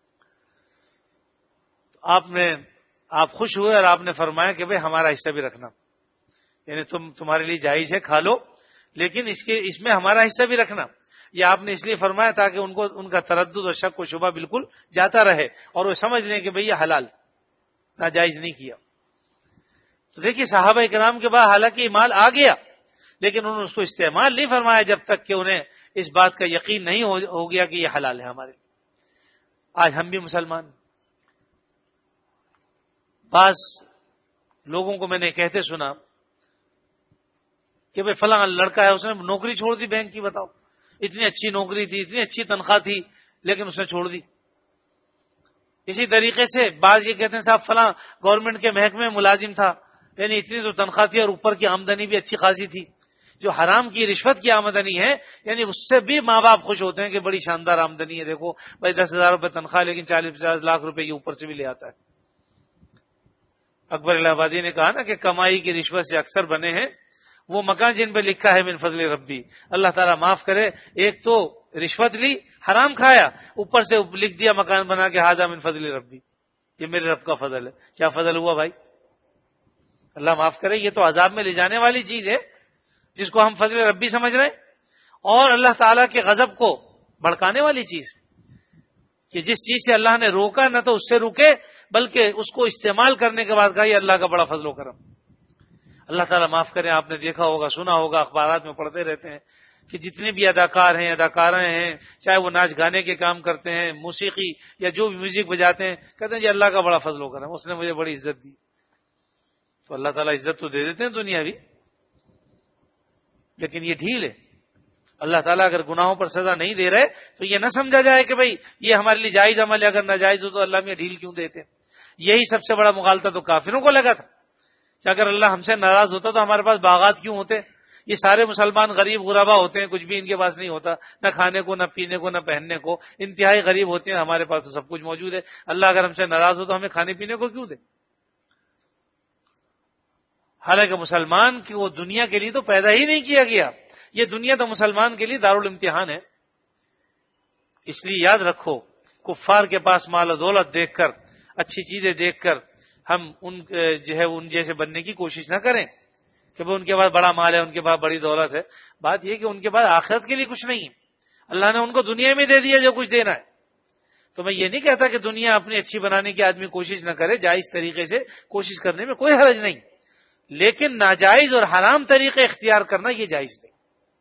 آپ خوش ہوئے اور آپ نے فرمایا کہ بھئی ہمارا حصہ بھی رکھنا، یعنی تمہارے لیے جائز ہے کھا لو لیکن اس میں ہمارا حصہ بھی رکھنا. یہ آپ نے اس لیے فرمایا تاکہ ان کا تردد اور شک و شبہ بالکل جاتا رہے اور وہ سمجھ لیں کہ بھئی یہ حلال، ناجائز نہیں کیا. تو دیکھیے صحابہ کرام کے بعد حالانکہ مال آ گیا لیکن انہوں نے اس کو استعمال نہیں فرمایا جب تک کہ انہیں اس بات کا یقین نہیں ہو گیا کہ یہ حلال ہے ہمارے لیے. آج ہم بھی مسلمان، بعض لوگوں کو میں نے کہتے سنا کہ بھئی فلاں لڑکا ہے اس نے نوکری چھوڑ دی بینک کی، بتاؤ اتنی اچھی نوکری تھی، اتنی اچھی تنخواہ تھی لیکن اس نے چھوڑ دی. اسی طریقے سے بعض یہ کہتے ہیں صاحب فلاں گورنمنٹ کے محکمے میں ملازم تھا، یعنی اتنی تو تنخواہ تھی اور اوپر کی آمدنی بھی اچھی خاصی تھی. جو حرام کی رشوت کی آمدنی ہے یعنی اس سے بھی ماں باپ خوش ہوتے ہیں کہ بڑی شاندار آمدنی ہے، دیکھو بھائی 10,000 روپے تنخواہ لیکن 40-50 لاکھ روپے یہ اوپر سے بھی لے آتا ہے. اکبر الہ آبادی نے کہا نا کہ کمائی کی رشوت سے اکثر بنے ہیں وہ مکان جن پہ لکھا ہے من فضل ربی. اللہ تعالیٰ معاف کرے، ایک تو رشوت لی، حرام کھایا، اوپر سے لکھ دیا مکان بنا کے ہذا من فضل ربی، یہ میرے رب کا فضل ہے. کیا فضل ہوا بھائی؟ اللہ معاف کرے، یہ تو عذاب میں لے جانے والی چیز ہے جس کو ہم فضل ربی سمجھ رہے ہیں، اور اللہ تعالیٰ کے غضب کو بھڑکانے والی چیز کہ جس چیز سے اللہ نے روکا نہ تو اس سے روکے بلکہ اس کو استعمال کرنے کے بعد کہا یہ اللہ کا بڑا فضل و کرم. اللہ تعالیٰ معاف کریں. آپ نے دیکھا ہوگا، سنا ہوگا، اخبارات میں پڑھتے رہتے ہیں کہ جتنے بھی اداکار ہیں، اداکاریں ہیں، چاہے وہ ناچ گانے کے کام کرتے ہیں، موسیقی یا جو بھی میوزک بجاتے ہیں، کہتے ہیں یہ اللہ کا بڑا فضل و کرم، اس نے مجھے بڑی عزت دی. تو اللہ تعالیٰ عزت تو دے دیتے ہیں دنیاوی، لیکن یہ ڈھیل ہے. اللہ تعالیٰ اگر گناہوں پر سزا نہیں دے رہے تو یہ نہ سمجھا جائے کہ بھئی یہ ہمارے لیے جائز عمل ہے، اگر ناجائز ہو تو اللہ میں ڈھیل کیوں دیتے. یہی سب سے بڑا مغالطہ تو کافروں کو لگا تھا کہ اگر اللہ ہم سے ناراض ہوتا تو ہمارے پاس باغات کیوں ہوتے؟ یہ سارے مسلمان غریب غربا ہوتے ہیں، کچھ بھی ان کے پاس نہیں ہوتا، نہ کھانے کو، نہ پینے کو، نہ پہننے کو، انتہائی غریب ہوتے ہیں، ہمارے پاس تو سب کچھ موجود ہے. اللہ اگر ہم سے ناراض ہو تو ہمیں کھانے پینے کو کیوں دے؟ حالانکہ مسلمان کی وہ دنیا کے لیے تو پیدا ہی نہیں کیا گیا، یہ دنیا تو مسلمان کے لیے دارالامتحان ہے. اس لیے یاد رکھو، کفار کے پاس مال و دولت دیکھ کر، اچھی چیزیں دیکھ کر ہم ان جیسے بننے کی کوشش نہ کریں کہ وہ ان کے پاس بڑا مال ہے، ان کے پاس بڑی دولت ہے. بات یہ کہ ان کے پاس آخرت کے لیے کچھ نہیں ہے، اللہ نے ان کو دنیا میں دے دیا جو کچھ دینا ہے. تو میں یہ نہیں کہتا کہ دنیا اپنی اچھی بنانے کی آدمی کوشش نہ کرے، جائز طریقے سے کوشش کرنے میں کوئی حرج نہیں، لیکن ناجائز اور حرام طریقے اختیار کرنا یہ جائز نہیں.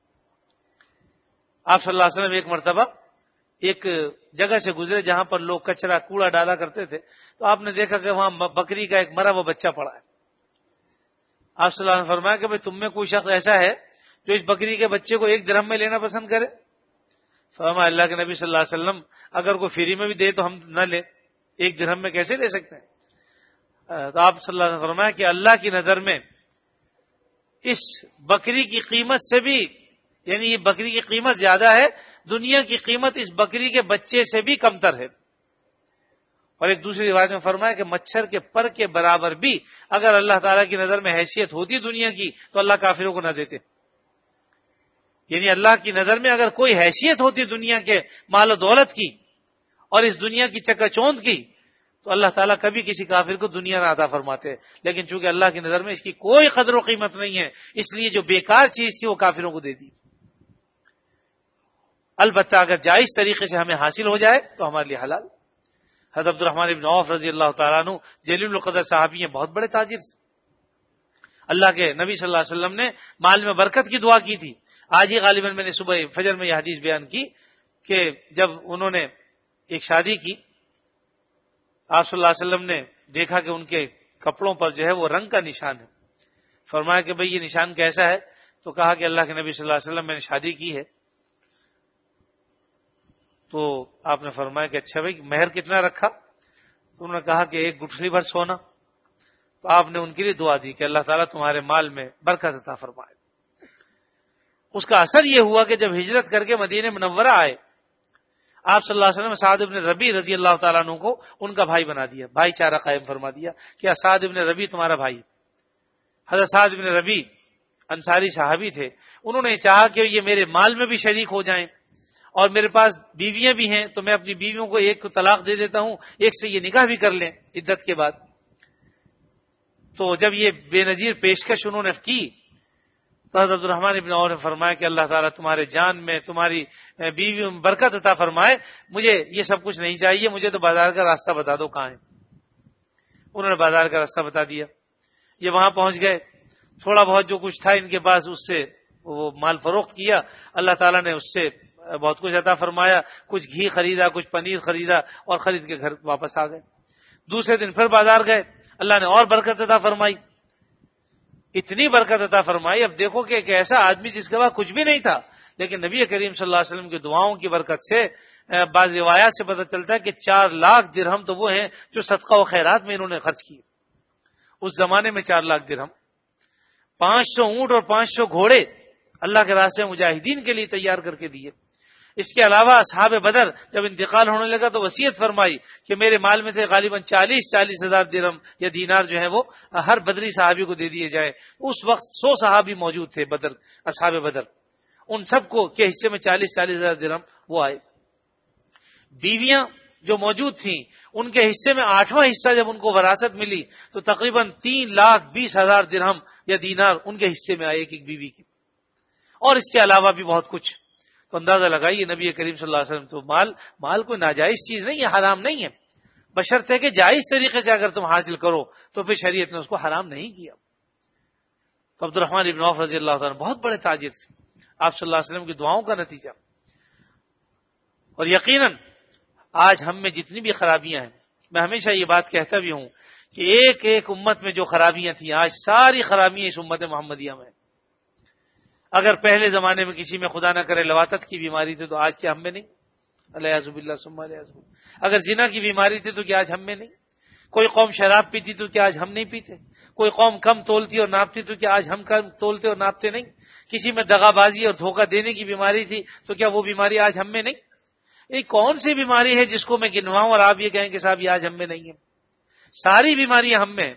آپ صلی اللہ علیہ وسلم ایک مرتبہ ایک جگہ سے گزرے جہاں پر لوگ کچرا کوڑا ڈالا کرتے تھے، تو آپ نے دیکھا کہ وہاں بکری کا ایک مرا ہوا بچہ پڑا ہے. آپ صلی اللہ علیہ وسلم نے فرمایا کہ بھئی تم میں کوئی شخص ایسا ہے جو اس بکری کے بچے کو 1 درہم میں لینا پسند کرے؟ فرمایا اللہ کے نبی صلی اللہ علیہ وسلم اگر کوئی فری میں بھی دے تو ہم نہ لیں، 1 درہم میں کیسے لے سکتے ہیں؟ تو آپ صلی اللہ علیہ وسلم نے فرمایا کہ اللہ کی نظر میں اس بکری کی قیمت سے بھی، یعنی یہ بکری کی قیمت زیادہ ہے، دنیا کی قیمت اس بکری کے بچے سے بھی کمتر ہے. اور ایک دوسری روایت میں فرمایا کہ مچھر کے پر کے برابر بھی اگر اللہ تعالیٰ کی نظر میں حیثیت ہوتی دنیا کی تو اللہ کافروں کو نہ دیتے. یعنی اللہ کی نظر میں اگر کوئی حیثیت ہوتی دنیا کے مال و دولت کی اور اس دنیا کی چکا چوند کی تو اللہ تعالیٰ کبھی کسی کافر کو دنیا نہ عطا فرماتے، لیکن چونکہ اللہ کی نظر میں اس کی کوئی قدر و قیمت نہیں ہے، اس لیے جو بیکار چیز تھی وہ کافروں کو دے دی. البتہ اگر جائز طریقے سے ہمیں حاصل ہو جائے تو ہمارے لیے حلال۔ حضرت عبد الرحمن بن عوف رضی اللہ تعالیٰ عنہ جلیل القدر صحابی ہیں، بہت بڑے تاجر تھے۔ اللہ کے نبی صلی اللہ علیہ وسلم نے مال میں برکت کی دعا کی تھی۔ آج ہی غالباً میں نے صبح فجر میں یہ حدیث بیان کی کہ جب انہوں نے ایک شادی کی، آپ صلی اللہ علیہ وسلم نے دیکھا کہ ان کے کپڑوں پر جو ہے وہ رنگ کا نشان ہے۔ فرمایا کہ بھئی یہ نشان کیسا ہے؟ تو کہا کہ اللہ کے نبی صلی اللہ علیہ وسلم میں نے شادی کی ہے۔ تو آپ نے فرمایا کہ اچھا بھائی مہر کتنا رکھا؟ تو انہوں نے کہا کہ 1 گٹھلی بھر سونا۔ تو آپ نے ان کے لیے دعا دی کہ اللہ تعالیٰ تمہارے مال میں برکت عطا فرمائے۔ اس کا اثر یہ ہوا کہ جب ہجرت کر کے مدینہ منورہ آئے، آپ صلی اللہ علیہ وسلم سعد بن ربیع رضی اللہ تعالیٰ عنہ کو ان کا بھائی بنا دیا، بھائی چارہ قائم فرما دیا کہ سعد بن ربیع تمہارا بھائی۔ حضرت سعد بن ربیع انصاری صحابی تھے، انہوں نے چاہا کہ یہ میرے مال میں بھی شریک ہو جائیں، اور میرے پاس بیویاں بھی ہیں تو میں اپنی بیویوں کو ایک کو طلاق دے دیتا ہوں، ایک سے یہ نکاح بھی کر لیں عدت کے بعد۔ تو جب یہ بے نظیر پیشکش انہوں نے کی تو حضرت عبد الرحمن بن عوف نے فرمایا کہ اللہ تعالیٰ تمہارے جان میں تمہاری بیویوں میں برکت عطا فرمائے، مجھے یہ سب کچھ نہیں چاہیے، مجھے تو بازار کا راستہ بتا دو کہاں ہے۔ انہوں نے بازار کا راستہ بتا دیا، یہ وہاں پہنچ گئے، تھوڑا بہت جو کچھ تھا ان کے پاس اس سے وہ مال فروخت کیا، اللہ تعالیٰ نے اس سے بہت کچھ عطا فرمایا، کچھ گھی خریدا، کچھ پنیر خریدا اور خرید کے گھر واپس آ گئے۔ دوسرے دن پھر بازار گئے، اللہ نے اور برکت عطا فرمائی، اتنی برکت عطا فرمائی۔ اب دیکھو کہ ایک ایسا آدمی جس کے پاس کچھ بھی نہیں تھا، لیکن نبی کریم صلی اللہ علیہ وسلم کی دعاؤں کی برکت سے بعض روایات سے پتہ چلتا ہے کہ 4 لاکھ درہم تو وہ ہیں جو صدقہ و خیرات میں انہوں نے خرچ کیے۔ اس زمانے میں 4 لاکھ درہم، 500 اونٹ اور 500 گھوڑے اللہ کے راستے مجاہدین کے لیے تیار کر کے دیے۔ اس کے علاوہ اصحاب بدر جب انتقال ہونے لگا تو وصیت فرمائی کہ میرے مال میں سے غالباً 40 ہزار درہم یا دینار جو ہے وہ ہر بدری صحابی کو دے دیے جائے۔ اس وقت 100 صحابی موجود تھے بدر، اصحاب بدر، ان سب کو کے حصے میں 40 ہزار درہم وہ آئے۔ بیویاں جو موجود تھیں ان کے حصے میں 8واں حصہ جب ان کو وراثت ملی تو تقریباً 3,20,000 درہم یا دینار ان کے حصے میں آئے ایک ایک بیوی کی، اور اس کے علاوہ بھی بہت کچھ۔ تو اندازہ لگائیے نبی کریم صلی اللہ علیہ وسلم تو مال کوئی ناجائز چیز نہیں ہے، حرام نہیں ہے، بشرط ہے کہ جائز طریقے سے اگر تم حاصل کرو تو پھر شریعت نے اس کو حرام نہیں کیا۔ تو عبد الرحمن بن عوف رضی اللہ عنہ بہت بڑے تاجر تھے، آپ صلی اللہ علیہ وسلم کی دعاؤں کا نتیجہ۔ اور یقیناً آج ہم میں جتنی بھی خرابیاں ہیں، میں ہمیشہ یہ بات کہتا بھی ہوں کہ ایک ایک امت میں جو خرابیاں تھیں آج ساری خرابیاں اس امت محمدیہ میں۔ اگر پہلے زمانے میں کسی میں خدا نہ کرے لواطت کی بیماری تھی تو آج کیا ہم میں نہیں؟ الیاذ باللہ ثم الیاذ باللہ۔ اگر زنا کی بیماری تھی تو کیا آج ہم میں نہیں؟ کوئی قوم شراب پیتی تو کیا آج ہم نہیں پیتے؟ کوئی قوم کم تولتی اور ناپتی تو کیا آج ہم کم تولتے اور ناپتے نہیں؟ کسی میں دغا بازی اور دھوکہ دینے کی بیماری تھی تو کیا وہ بیماری آج ہم میں نہیں؟ یہ کون سی بیماری ہے جس کو میں گنواؤں اور آپ یہ کہیں کہ صاحب یہ آج ہم میں نہیں ہے؟ ساری بیماریاں ہم میں ہیں،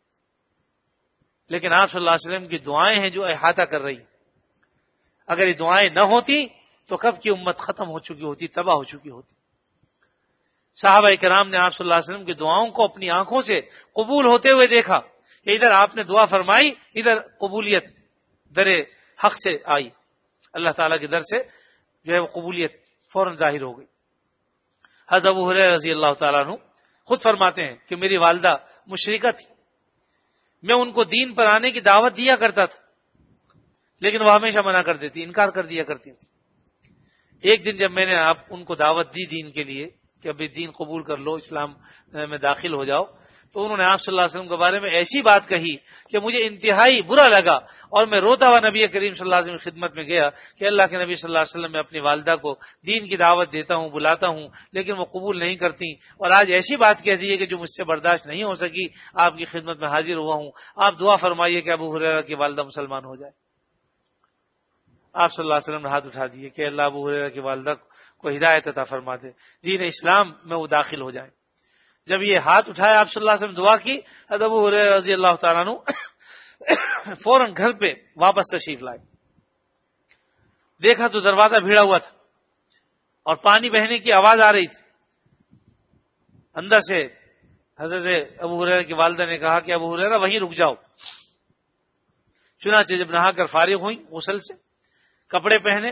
لیکن آپ صلی اللہ علیہ وسلم کی دعائیں ہیں جو احاطہ کر رہی۔ اگر یہ دعائیں نہ ہوتی تو کب کی امت ختم ہو چکی ہوتی، تباہ ہو چکی ہوتی۔ صحابہ کرام نے آپ صلی اللہ علیہ وسلم کی دعاؤں کو اپنی آنکھوں سے قبول ہوتے ہوئے دیکھا کہ ادھر آپ نے دعا فرمائی، ادھر قبولیت در حق سے آئی، اللہ تعالیٰ کے در سے جو ہے وہ قبولیت فوراً ظاہر ہو گئی۔ حضرت ابو ہریرہ رضی اللہ تعالیٰ عنہ خود فرماتے ہیں کہ میری والدہ مشرکہ تھی، میں ان کو دین پر آنے کی دعوت دیا کرتا تھا لیکن وہ ہمیشہ منع کر دیتی، انکار کر دیا کرتی تھی۔ ایک دن جب میں نے ان کو دعوت دی دین کے لیے کہ ابھی دین قبول کر لو، اسلام میں داخل ہو جاؤ، تو انہوں نے آپ صلی اللہ علیہ وسلم کے بارے میں ایسی بات کہی کہ مجھے انتہائی برا لگا، اور میں روتا ہوا نبی کریم صلی اللہ علیہ وسلم کی خدمت میں گیا کہ اللہ کے نبی صلی اللہ علیہ وسلم میں اپنی والدہ کو دین کی دعوت دیتا ہوں، بلاتا ہوں، لیکن وہ قبول نہیں کرتی، اور آج ایسی بات کہہ دی ہے کہ جو مجھ سے برداشت نہیں ہو سکی، آپ کی خدمت میں حاضر ہوا ہوں، آپ دعا فرمائیے کہ ابو ہریرہ کی والدہ مسلمان ہو جائے۔ آپ صلی اللہ علیہ وسلم نے ہاتھ اٹھا دیے کہ اللہ ابو ہریرہ کی والدہ کو ہدایت عطا فرما دے، دین اسلام میں وہ داخل ہو جائیں۔ جب یہ ہاتھ اٹھایا آپ صلی اللہ علیہ وسلم دعا کی، ابو ہریرہ رضی اللہ تعالیٰ عنہ فوراً گھر پہ واپس تشریف لائے۔ دیکھا تو دروازہ بھیڑا ہوا تھا اور پانی بہنے کی آواز آ رہی تھی۔ اندر سے حضرت ابو ہریرہ کی والدہ نے کہا کہ ابو ہریرہ وہیں رک جاؤ۔ چنانچہ جب نہا کر فارغ ہوئی غسل سے، کپڑے پہنے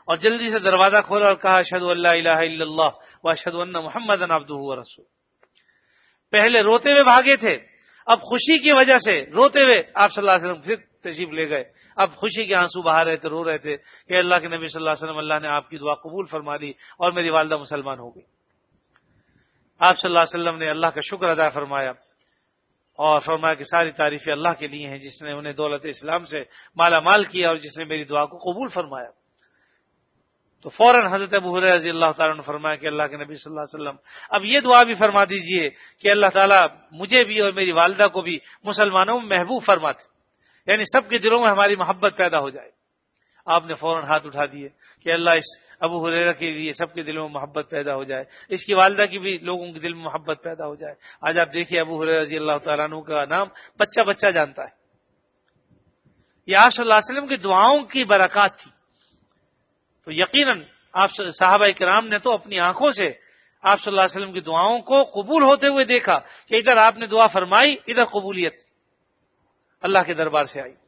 اور جلدی سے دروازہ کھولا اور کہا اشہد ان لا الہ الا اللہ واشہد ان محمدا عبدہ ورسولہ۔ پہلے روتے ہوئے بھاگے تھے، اب خوشی کی وجہ سے روتے ہوئے آپ صلی اللہ علیہ وسلم پھر تشریف لے گئے۔ اب خوشی کے آنسو بہا رہے تھے، رو رہے تھے کہ اللہ کے نبی صلی اللہ علیہ وسلم، اللہ نے آپ کی دعا قبول فرما لی اور میری والدہ مسلمان ہو گئی۔ آپ صلی اللہ علیہ وسلم نے اللہ کا شکر ادا فرمایا اور فرمایا کہ ساری تعریفیں اللہ کے لیے ہیں جس نے انہیں دولت اسلام سے مالا مال کیا اور جس نے میری دعا کو قبول فرمایا۔ تو فوراً حضرت ابو ہریرہ رضی اللہ تعالیٰ نے فرمایا کہ اللہ کے نبی صلی اللہ علیہ وسلم اب یہ دعا بھی فرما دیجئے کہ اللہ تعالیٰ مجھے بھی اور میری والدہ کو بھی مسلمانوں میں محبوب فرماتے، یعنی سب کے دلوں میں ہماری محبت پیدا ہو جائے۔ آپ نے فوراً ہاتھ اٹھا دیے کہ اللہ اس ابو ہریرہ کے لیے سب کے دلوں میں محبت پیدا ہو جائے، اس کی والدہ کی بھی لوگوں کے دل میں محبت پیدا ہو جائے۔ آج آپ دیکھیے ابو ہریرہ رضی اللہ تعالیٰ عنہ کا نام بچہ بچہ جانتا ہے۔ یہ آپ صلی اللہ علیہ وسلم کی دعاؤں کی برکات تھی۔ تو یقیناً آپ صحابہ کرام نے تو اپنی آنکھوں سے آپ صلی اللہ علیہ وسلم کی دعاؤں کو قبول ہوتے ہوئے دیکھا کہ ادھر آپ نے دعا فرمائی، ادھر قبولیت اللہ کے دربار سے آئی۔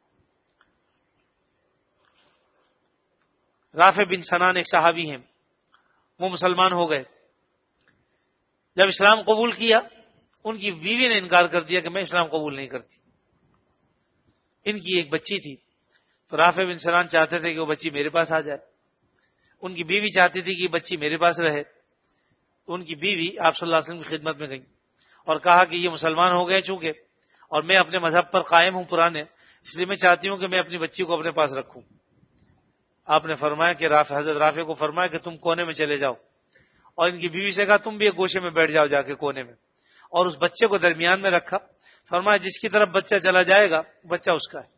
رافع بن سنان ایک صحابی ہیں، وہ مسلمان ہو گئے۔ جب اسلام قبول کیا ان کی بیوی نے انکار کر دیا کہ میں اسلام قبول نہیں کرتی۔ ان کی ایک بچی تھی، تو رافع بن سنان چاہتے تھے کہ وہ بچی میرے پاس آ جائے، ان کی بیوی چاہتی تھی کہ بچی میرے پاس رہے۔ تو ان کی بیوی آپ صلی اللہ علیہ وسلم کی خدمت میں گئی اور کہا کہ یہ مسلمان ہو گئے چونکہ، اور میں اپنے مذہب پر قائم ہوں پرانے، اس لیے میں چاہتی ہوں کہ میں اپنی بچی کو اپنے پاس رکھوں۔ آپ نے فرمایا کہ حضرت رافع کو فرمایا کہ تم کونے میں چلے جاؤ، اور ان کی بیوی سے کہا تم بھی ایک گوشے میں بیٹھ جاؤ جا کے کونے میں، اور اس بچے کو درمیان میں رکھا۔ فرمایا جس کی طرف بچہ چلا جائے گا بچہ اس کا ہے،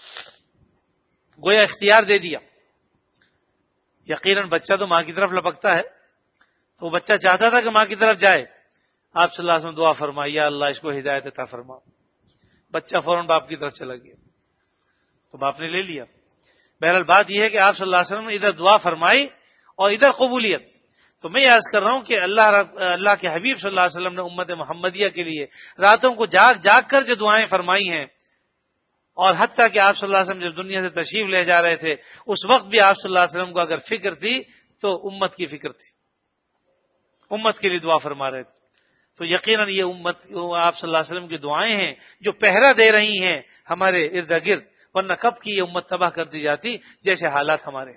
گویا اختیار دے دیا۔ یقیناً بچہ تو ماں کی طرف لپکتا ہے، تو وہ بچہ چاہتا تھا کہ ماں کی طرف جائے۔ آپ صلی اللہ علیہ وسلم دعا فرمائی یا اللہ اس کو ہدایت عطا فرما۔ بچہ فوراً باپ کی طرف چلا گیا، تو باپ نے لے لیا۔ بہرحال بات یہ ہے کہ آپ صلی اللہ علیہ وسلم نے ادھر دعا فرمائی اور ادھر قبولیت۔ تو میں عرض کر رہا ہوں کہ اللہ کے حبیب صلی اللہ علیہ وسلم نے امت محمدیہ کے لیے راتوں کو جاگ جاگ کر جو دعائیں فرمائی ہیں، اور حتیٰ کہ آپ صلی اللہ علیہ وسلم جب دنیا سے تشریف لے جا رہے تھے اس وقت بھی آپ صلی اللہ علیہ وسلم کو اگر فکر تھی تو امت کی فکر تھی، امت کے لیے دعا فرما رہے تھے۔ تو یقیناً یہ امت آپ صلی اللہ علیہ وسلم کی دعائیں ہیں جو پہرا دے رہی ہیں ہمارے ارد گرد، ورنہ کب کی یہ امت تباہ کر دی جاتی جیسے حالات ہمارے ہیں۔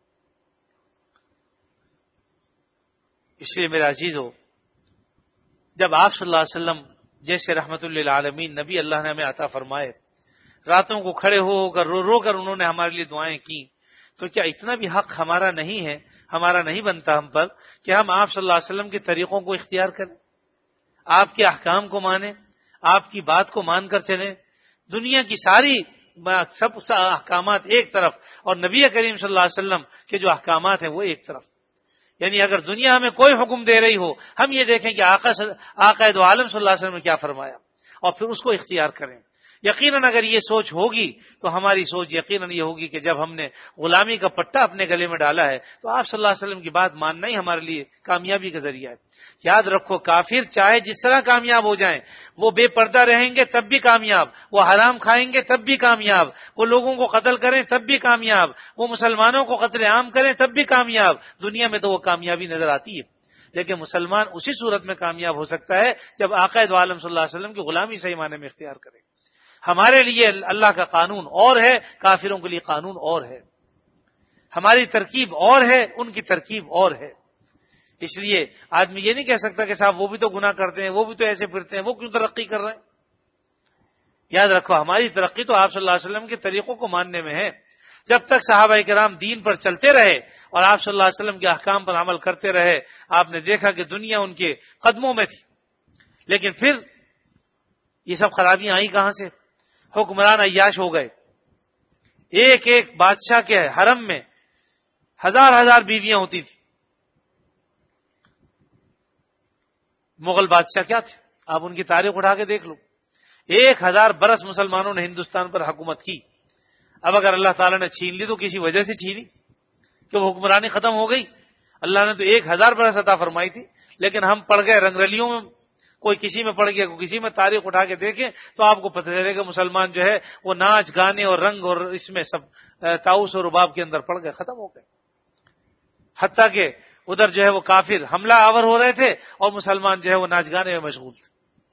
اس لیے میرے عزیزو، جب آپ صلی اللہ علیہ وسلم جیسے رحمت للعالمین نبی اللہ نے ہمیں عطا فرمائے، راتوں کو کھڑے ہو کر رو رو کر انہوں نے ہمارے لیے دعائیں کی، تو کیا اتنا بھی حق ہمارا نہیں ہے، ہمارا نہیں بنتا ہم پر کہ ہم آپ صلی اللہ علیہ وسلم کے طریقوں کو اختیار کریں، آپ کے احکام کو مانیں، آپ کی بات کو مان کر چلیں؟ دنیا کی ساری سب احکامات ایک طرف اور نبی کریم صلی اللہ علیہ وسلم کے جو احکامات ہیں وہ ایک طرف۔ یعنی اگر دنیا ہمیں کوئی حکم دے رہی ہو، ہم یہ دیکھیں کہ آقا دو عالم صلی اللہ علیہ وسلم نے کیا فرمایا اور پھر اس کو اختیار کریں۔ یقیناً اگر یہ سوچ ہوگی تو ہماری سوچ یقیناً یہ ہوگی کہ جب ہم نے غلامی کا پٹا اپنے گلے میں ڈالا ہے تو آپ صلی اللہ علیہ وسلم کی بات ماننا ہی ہمارے لیے کامیابی کا ذریعہ ہے۔ یاد رکھو، کافر چاہے جس طرح کامیاب ہو جائیں، وہ بے پردہ رہیں گے تب بھی کامیاب، وہ حرام کھائیں گے تب بھی کامیاب، وہ لوگوں کو قتل کریں تب بھی کامیاب، وہ مسلمانوں کو قتل عام کریں تب بھی کامیاب۔ دنیا میں تو وہ کامیابی نظر آتی ہے، لیکن مسلمان اسی صورت میں کامیاب ہو سکتا ہے جب آقا دو عالم صلی اللہ علیہ وسلم کی غلامی صحیح معنی میں اختیار کرے۔ ہمارے لیے اللہ کا قانون اور ہے، کافروں کے لیے قانون اور ہے، ہماری ترکیب اور ہے، ان کی ترکیب اور ہے۔ اس لیے آدمی یہ نہیں کہہ سکتا کہ صاحب وہ بھی تو گناہ کرتے ہیں، وہ بھی تو ایسے پھرتے ہیں، وہ کیوں ترقی کر رہے ہیں۔ یاد رکھو، ہماری ترقی تو آپ صلی اللہ علیہ وسلم کے طریقوں کو ماننے میں ہے۔ جب تک صحابہ کرام دین پر چلتے رہے اور آپ صلی اللہ علیہ وسلم کے احکام پر عمل کرتے رہے، آپ نے دیکھا کہ دنیا ان کے قدموں میں تھی۔ لیکن پھر یہ سب خرابیاں آئی کہاں سے؟ حکمران عیاش ہو گئے، ایک ایک بادشاہ کے حرم میں ہزار ہزار بیویاں ہوتی تھی۔ مغل بادشاہ کیا تھے؟ آپ ان کی تاریخ اٹھا کے دیکھ لو، 1000 برس مسلمانوں نے ہندوستان پر حکومت کی۔ اب اگر اللہ تعالیٰ نے چھین لی تو کسی وجہ سے چھینی کہ وہ حکمرانی ختم ہو گئی؟ اللہ نے تو 1000 برس عطا فرمائی تھی، لیکن ہم پڑ گئے رنگ رلیوں میں، کوئی کسی میں پڑ گیا، کوئی کسی میں۔ تاریخ اٹھا کے دیکھیں تو آپ کو پتہ چلے گا مسلمان جو ہے وہ ناچ گانے اور رنگ اور اس میں سب طاؤس اور رباب کے اندر پڑ گئے، ختم ہو گئے۔ حتیٰ کہ ادھر جو ہے وہ کافر حملہ آور ہو رہے تھے اور مسلمان جو ہے وہ ناچ گانے میں مشغول تھے.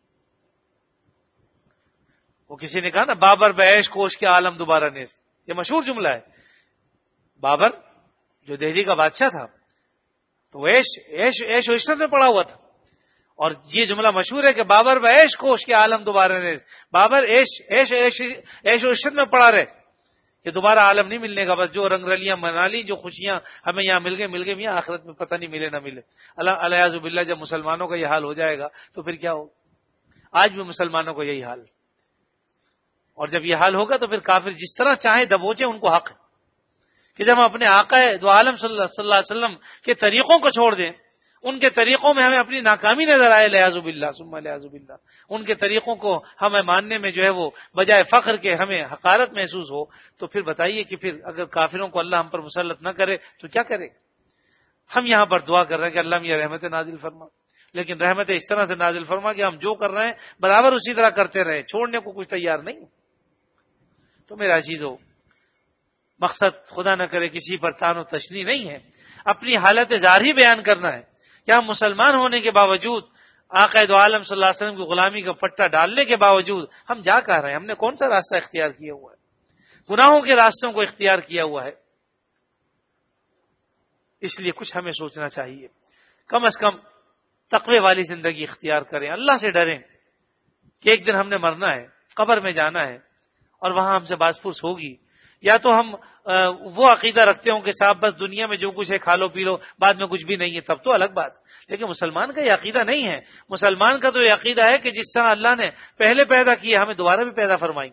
وہ کسی نے کہا نا بابر بعیش کوش کے عالم دوبارہ نیست، یہ مشہور جملہ ہے. بابر جو دہلی کا بادشاہ تھا تو وہ عیش و عشرت میں پڑا ہوا تھا، اور یہ جملہ مشہور ہے کہ بابر بعیش کوش کے عالم دوبارہ نیست. بابر عیش و عشرت میں پڑا رہے کہ دوبارہ عالم نہیں ملنے کا، بس جو رنگ رلیاں منا لی، جو خوشیاں ہمیں یہاں مل گئے میاں، آخرت میں پتہ نہیں ملے نہ ملے. الیاذ باللہ جب مسلمانوں کا یہ حال ہو جائے گا تو پھر کیا ہوگا؟ آج بھی مسلمانوں کو یہی حال، اور جب یہ حال ہوگا تو پھر کافر جس طرح چاہیں دبوچے، ان کو حق ہے کہ جب ہم اپنے آقا دو عالم صلی اللہ علیہ وسلم کے طریقوں کو چھوڑ دیں، ان کے طریقوں میں ہمیں اپنی ناکامی نظر آئے، الیاذ باللہ ثم الیاذ باللہ، ان کے طریقوں کو ہمیں ماننے میں جو ہے وہ بجائے فخر کے ہمیں حقارت محسوس ہو، تو پھر بتائیے کہ پھر اگر کافروں کو اللہ ہم پر مسلط نہ کرے تو کیا کرے؟ ہم یہاں پر دعا کر رہے ہیں کہ اللہ میاں رحمت نازل فرما، لیکن رحمت اس طرح سے نازل فرما کہ ہم جو کر رہے ہیں برابر اسی طرح کرتے رہے، چھوڑنے کو کچھ تیار نہیں. تو میرا عزیزو، مقصد خدا نہ کرے کسی پر تان و تشنی نہیں ہے، اپنی حالت ظاہری بیان کرنا ہے کہ ہم مسلمان ہونے کے باوجود، آقا دو عالم صلی اللہ علیہ وسلم کی غلامی کا پٹا ڈالنے کے باوجود ہم جا کہاں رہے ہیں؟ ہم نے کون سا راستہ اختیار کیا ہوا ہے؟ گناہوں کے راستوں کو اختیار کیا ہوا ہے. اس لیے کچھ ہمیں سوچنا چاہیے، کم از کم تقوی والی زندگی اختیار کریں، اللہ سے ڈریں کہ ایک دن ہم نے مرنا ہے، قبر میں جانا ہے، اور وہاں ہم سے باز پرس ہوگی. یا تو ہم وہ عقیدہ رکھتے ہوں کہ صاحب بس دنیا میں جو کچھ ہے کھا لو پی لو، بعد میں کچھ بھی نہیں ہے، تب تو الگ بات. لیکن مسلمان کا یہ عقیدہ نہیں ہے. مسلمان کا تو یہ عقیدہ ہے کہ جس طرح اللہ نے پہلے پیدا کیا ہمیں دوبارہ بھی پیدا فرمائیں.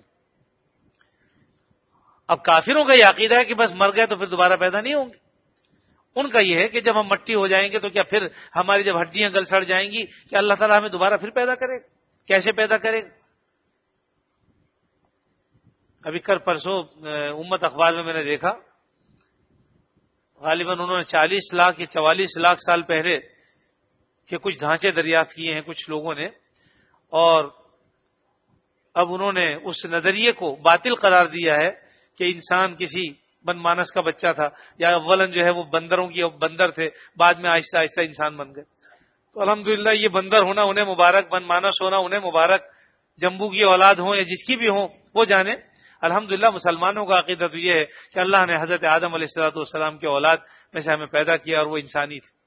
اب کافروں کا یہ عقیدہ ہے کہ بس مر گئے تو پھر دوبارہ پیدا نہیں ہوں گے. ان کا یہ ہے کہ جب ہم مٹی ہو جائیں گے تو کیا پھر ہماری جب ہڈیاں گل سڑ جائیں گی کہ اللہ تعالیٰ ہمیں دوبارہ پھر پیدا کرے گا؟ کیسے پیدا کرے گا؟ ابھی کل پرسوں امت اخبار میں نے دیکھا، غالباً انہوں نے 40 لاکھ یا 44 لاکھ سال پہلے کے کچھ ڈھانچے دریافت کیے ہیں کچھ لوگوں نے، اور اب انہوں نے اس نظریے کو باطل قرار دیا ہے کہ انسان کسی بن مانس کا بچہ تھا، یا اولن جو ہے وہ بندروں کی بندر تھے، بعد میں آہستہ آہستہ انسان بن گئے. تو الحمدللہ یہ بندر ہونا انہیں مبارک، بن مانس ہونا انہیں مبارک، جمبو کی اولاد ہوں یا جس کی بھی ہوں وہ جانے. الحمدللہ مسلمانوں کا عقیدہ تو یہ ہے کہ اللہ نے حضرت آدم علیہ الصلوۃ والسلام کے اولاد میں سے ہمیں پیدا کیا اور وہ انسانی تھے،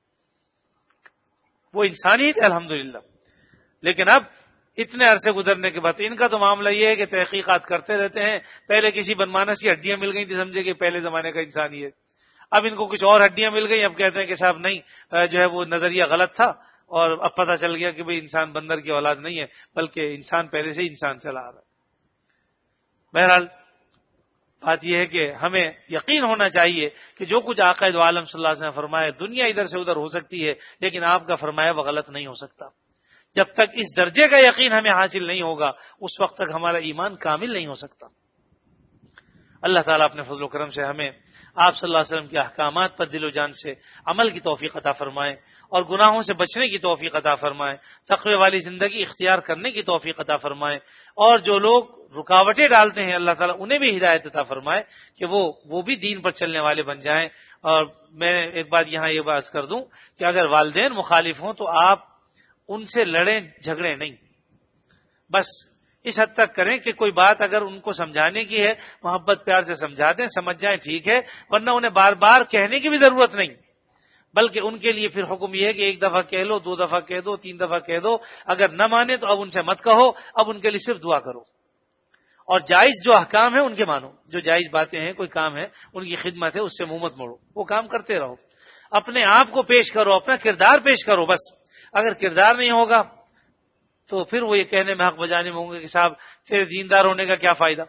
وہ انسانی تھے الحمدللہ. لیکن اب اتنے عرصے گزرنے کے بعد ان کا تو معاملہ یہ ہے کہ تحقیقات کرتے رہتے ہیں. پہلے کسی بنمانس کی ہڈیاں مل گئی تھی، سمجھے کہ پہلے زمانے کا انسان ہی ہے. اب ان کو کچھ اور ہڈیاں مل گئی، اب کہتے ہیں کہ صاحب نہیں، جو ہے وہ نظریہ غلط تھا، اور اب پتہ چل گیا کہ بھئی انسان بندر کی اولاد نہیں ہے بلکہ انسان پہلے سے انسان چلا آ رہا ہے. بہرحال بات یہ ہے کہ ہمیں یقین ہونا چاہیے کہ جو کچھ آقا دو عالم صلی اللہ علیہ وسلم نے فرمایا، دنیا ادھر سے ادھر ہو سکتی ہے لیکن آپ کا فرمایا وہ غلط نہیں ہو سکتا. جب تک اس درجے کا یقین ہمیں حاصل نہیں ہوگا اس وقت تک ہمارا ایمان کامل نہیں ہو سکتا. اللہ تعالیٰ اپنے فضل و کرم سے ہمیں آپ صلی اللہ علیہ وسلم کے احکامات پر دل و جان سے عمل کی توفیق عطا فرمائے، اور گناہوں سے بچنے کی توفیق عطا فرمائے، تقوی والی زندگی اختیار کرنے کی توفیق عطا فرمائے، اور جو لوگ رکاوٹیں ڈالتے ہیں اللہ تعالیٰ انہیں بھی ہدایت عطا فرمائے کہ وہ بھی دین پر چلنے والے بن جائیں. اور میں ایک بات یہاں یہ بات کر دوں کہ اگر والدین مخالف ہوں تو آپ ان سے لڑیں جھگڑیں نہیں، بس اس حد تک کریں کہ کوئی بات اگر ان کو سمجھانے کی ہے محبت پیار سے سمجھا دیں، سمجھ جائیں ٹھیک ہے، ورنہ انہیں بار بار کہنے کی بھی ضرورت نہیں، بلکہ ان کے لیے پھر حکم یہ ہے کہ 1 دفعہ کہہ لو، 2 دفعہ کہہ دو، 3 دفعہ کہہ دو. اگر نہ مانے تو اب ان سے مت کہو، اب ان کے لیے صرف دعا کرو، اور جائز جو احکام ہیں ان کے مانو. جو جائز باتیں ہیں، کوئی کام ہے، ان کی خدمت ہے، اس سے منہ مت موڑو، وہ کام کرتے رہو. اپنے آپ کو پیش کرو، اپنا کردار پیش کرو. بس اگر کردار نہیں ہوگا تو پھر وہ یہ کہنے میں حق بجانے میں ہوں گے کہ صاحب تیرے دیندار ہونے کا کیا فائدہ.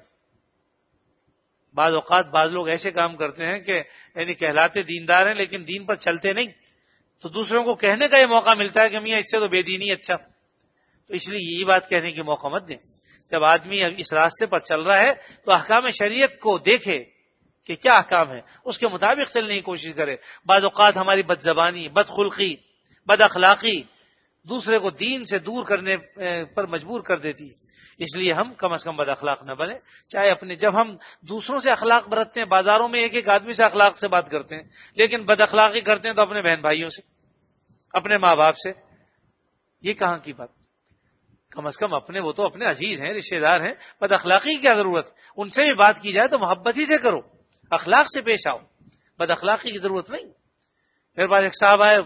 بعض اوقات بعض لوگ ایسے کام کرتے ہیں کہ یعنی کہلاتے دیندار ہیں لیکن دین پر چلتے نہیں، تو دوسروں کو کہنے کا یہ موقع ملتا ہے کہ میاں اس سے تو بے دینی اچھا. تو اس لیے یہی بات کہنے کی موقع مت دیں. جب آدمی اس راستے پر چل رہا ہے تو احکام شریعت کو دیکھے کہ کیا احکام ہے، اس کے مطابق چلنے کی کوشش کرے. بعض اوقات ہماری بد زبانی، بد خلقی، بد اخلاقی دوسرے کو دین سے دور کرنے پر مجبور کر دیتی ہے. اس لیے ہم کم از کم بد اخلاق نہ بنے. چاہے اپنے جب ہم دوسروں سے اخلاق برتتے ہیں، بازاروں میں ایک ایک آدمی سے اخلاق سے بات کرتے ہیں، لیکن بد اخلاقی کرتے ہیں تو اپنے بہن بھائیوں سے، اپنے ماں باپ سے. یہ کہاں کی بات؟ کم از کم اپنے، وہ تو اپنے عزیز ہیں، رشتے دار ہیں، بد اخلاقی کی کیا ضرورت؟ ان سے بھی بات کی جائے تو محبت ہی سے کرو، اخلاق سے پیش آؤ، بد اخلاقی کی ضرورت نہیں. میرے پاس ایک صاحب آئے،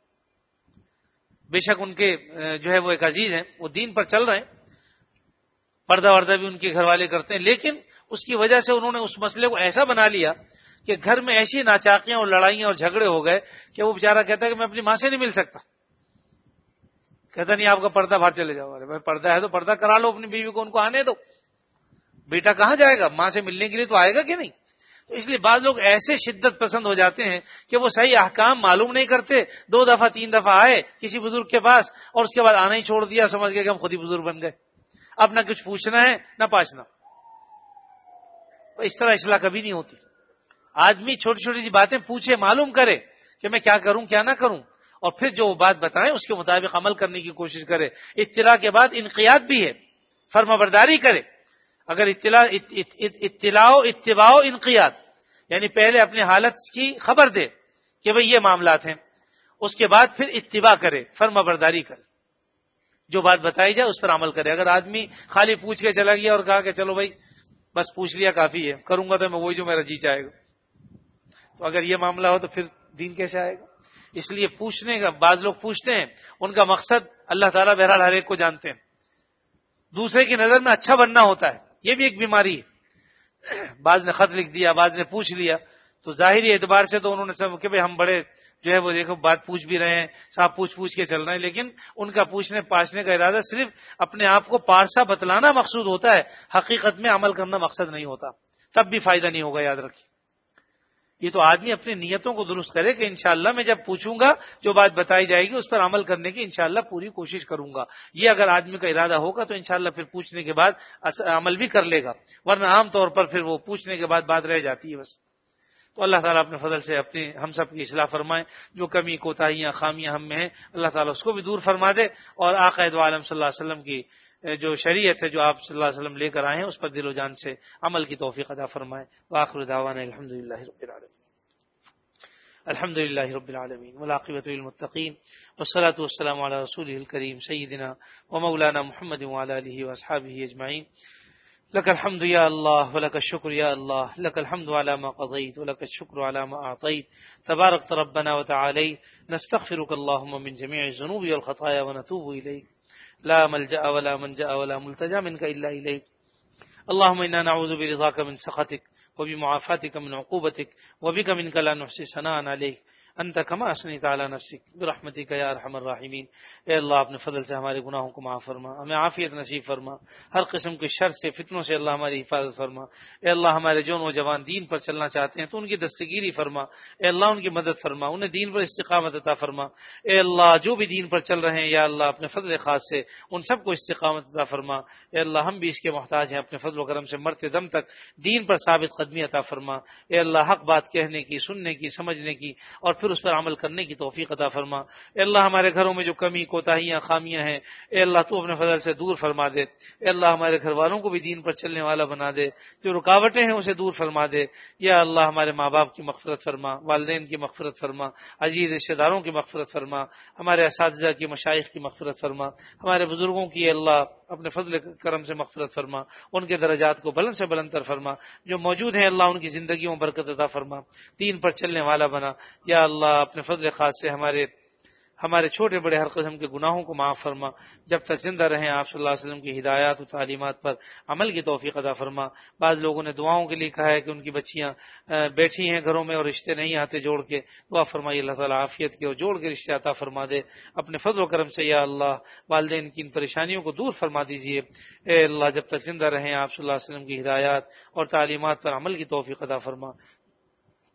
بے شک ان کے جو ہے وہ ایک عزیز ہیں، وہ دین پر چل رہے ہیں، پردہ وردہ بھی ان کے گھر والے کرتے ہیں، لیکن اس کی وجہ سے انہوں نے اس مسئلے کو ایسا بنا لیا کہ گھر میں ایسی ناچاکیاں اور لڑائیاں اور جھگڑے ہو گئے کہ وہ بیچارہ کہتا ہے کہ میں اپنی ماں سے نہیں مل سکتا. کہتا نہیں آپ کا پردہ باہر چلے جاؤ. ارے بھائی پردہ ہے تو پردہ کرا لو اپنی بیوی کو، ان کو آنے دو. بیٹا کہاں جائے گا؟ ماں سے ملنے کے لیے تو آئے گا کہ نہیں؟ تو اس لیے بعض لوگ ایسے شدت پسند ہو جاتے ہیں کہ وہ صحیح احکام معلوم نہیں کرتے، 2 دفعہ 3 دفعہ آئے کسی بزرگ کے پاس اور اس کے بعد آنا ہی چھوڑ دیا، سمجھ گئے کہ ہم خود ہی بزرگ بن گئے، اب نہ کچھ پوچھنا ہے نہ پاچنا. اس طرح اصلاح کبھی نہیں ہوتی. آدمی چھوٹی چھوٹی سی باتیں پوچھے، معلوم کرے کہ میں کیا کروں کیا نہ کروں، اور پھر جو وہ بات بتائیں اس کے مطابق عمل کرنے کی کوشش کرے. اطلاع کے بعد انقیاد بھی ہے، فرما برداری کرے. اگر اطلاع و اتباع و انقیاد، یعنی پہلے اپنے حالت کی خبر دے کہ بھئی یہ معاملات ہیں، اس کے بعد پھر اتباع کرے، فرما برداری کرے، جو بات بتائی جائے اس پر عمل کرے. اگر آدمی خالی پوچھ کے چلا گیا اور کہا کہ چلو بھائی بس پوچھ لیا کافی ہے، کروں گا تو میں وہی جو میرا جی چاہے گا، تو اگر یہ معاملہ ہو تو پھر دین کیسے آئے گا؟ اس لیے پوچھنے کا، بعض لوگ پوچھتے ہیں ان کا مقصد اللہ تعالیٰ بہرحال ہر ایک کو جانتے ہیں، دوسرے کی نظر میں اچھا بننا ہوتا ہے. یہ بھی ایک بیماری ہے. بعض نے خط لکھ دیا، بعض نے پوچھ لیا، تو ظاہری اعتبار سے تو انہوں نے سب کہ بھئی ہم بڑے جو ہے وہ دیکھو بات پوچھ بھی رہے ہیں، صاحب پوچھ کے چل رہے ہیں، لیکن ان کا پوچھنے پاچھنے کا ارادہ صرف اپنے آپ کو پارسا بتلانا مقصود ہوتا ہے، حقیقت میں عمل کرنا مقصد نہیں ہوتا، تب بھی فائدہ نہیں ہوگا. یاد رکھیے، یہ تو آدمی اپنی نیتوں کو درست کرے کہ انشاءاللہ میں جب پوچھوں گا جو بات بتائی جائے گی اس پر عمل کرنے کی انشاءاللہ پوری کوشش کروں گا. یہ اگر آدمی کا ارادہ ہوگا تو انشاءاللہ پھر پوچھنے کے بعد عمل بھی کر لے گا، ورنہ عام طور پر پھر وہ پوچھنے کے بعد بات رہ جاتی ہے بس. تو اللہ تعالیٰ اپنے فضل سے ہم سب کی اصلاح فرمائے. جو کمی کوتاہیاں خامیاں ہم میں ہیں اللہ تعالیٰ اس کو بھی دور فرما دے، اور آقا دو عالم صلی اللہ علیہ وسلم کی جو شریعت ہے جو آپ صلی اللہ علیہ وسلم لے کر آئے ہیں اس پر دل و جان سے عمل کی توفیق عطا فرمائے. وآخر دعوانا الحمدللہ رب العالمین. الحمد لله رب العالمين والعاقبة للمتقين والصلاة والسلام على رسوله الكريم سيدنا ومولانا محمد وعلى آله وأصحابه أجمعين. لك الحمد يا الله ولك الشكر يا الله، لك الحمد على ما قضيت ولك الشكر على ما أعطيت. تبارك ربنا وتعالى، نستغفرك اللهم من جميع الذنوب والخطايا ونتوب إليك. لا ملجأ ولا منجأ ولا ملتجأ منك إلا إليك. اللهم إنا نعوذ برضاك من سخطك وبمعافاتك من عقوبتك وبك منك لا نحصي ثناء عليك انت كما اثنيت على نفسك برحمتك یا ارحم الراحمین. اے اللہ اپنے فضل سے ہمارے گناہوں کو معاف فرما، ہمیں عافیت نصیب فرما، ہر قسم کے شر سے فتنوں سے اللہ ہماری حفاظت فرما. اے اللہ ہمارے جو نوجوان دین پر چلنا چاہتے ہیں تو ان کی دستگیری فرما. اے اللہ ان کی مدد فرما، انہیں دین پر استقامت عطا فرما. اے اللہ جو بھی دین پر چل رہے ہیں یا اللہ اپنے فضل خاص سے ان سب کو استقامت عطا فرما. اے اللہ ہم بھی اس کے محتاج ہیں، اپنے فضل و کرم سے مرتے دم تک دین پر ثابت قدمی عطا فرما. اے اللہ حق بات کہنے کی، سننے کی، سمجھنے کی اور پھر اس پر عمل کرنے کی توفیق عطا فرما. اے اللہ ہمارے گھروں میں جو کمی کوتاہیاں خامیاں ہیں اے اللہ تو اپنے فضل سے دور فرما دے. اے اللہ ہمارے گھر والوں کو بھی دین پر چلنے والا بنا دے، جو رکاوٹیں ہیں اسے دور فرما دے. یا اللہ ہمارے ماں باپ کی مغفرت فرما، والدین کی مغفرت فرما، عزیز رشتہ داروں کی مغفرت فرما، ہمارے اساتذہ کی، مشائخ کی مغفرت فرما، ہمارے بزرگوں کی اے اللہ اپنے فضل کرم سے مغفرت فرما، ان کے درجات کو بلند سے بلند تر فرما. جو موجود ہیں اللہ ان کی زندگیوں میں برکت عطا فرما، دین پر چلنے والا بنا. یا اللہ اپنے فضل خاص سے ہمارے چھوٹے بڑے ہر قسم کے گناہوں کو معاف فرما. جب تک زندہ رہیں آپ صلی اللہ علیہ وسلم کی ہدایات و تعلیمات پر عمل کی توفیق عطا فرما. بعض لوگوں نے دعاؤں کے لیے کہا ہے کہ ان کی بچیاں بیٹھی ہیں گھروں میں اور رشتے نہیں آتے جوڑ کے، دعا فرمائیے اللہ تعالیٰ عافیت کے اور جوڑ کے رشتے عطا فرما دے اپنے فضل و کرم سے. یا اللہ والدین کی ان پریشانیوں کو دور فرما دیجیے. اے اللہ جب تک زندہ رہیں آپ صلی اللہ علیہ وسلم کی ہدایات اور تعلیمات پر عمل کی توفیق عطا فرما.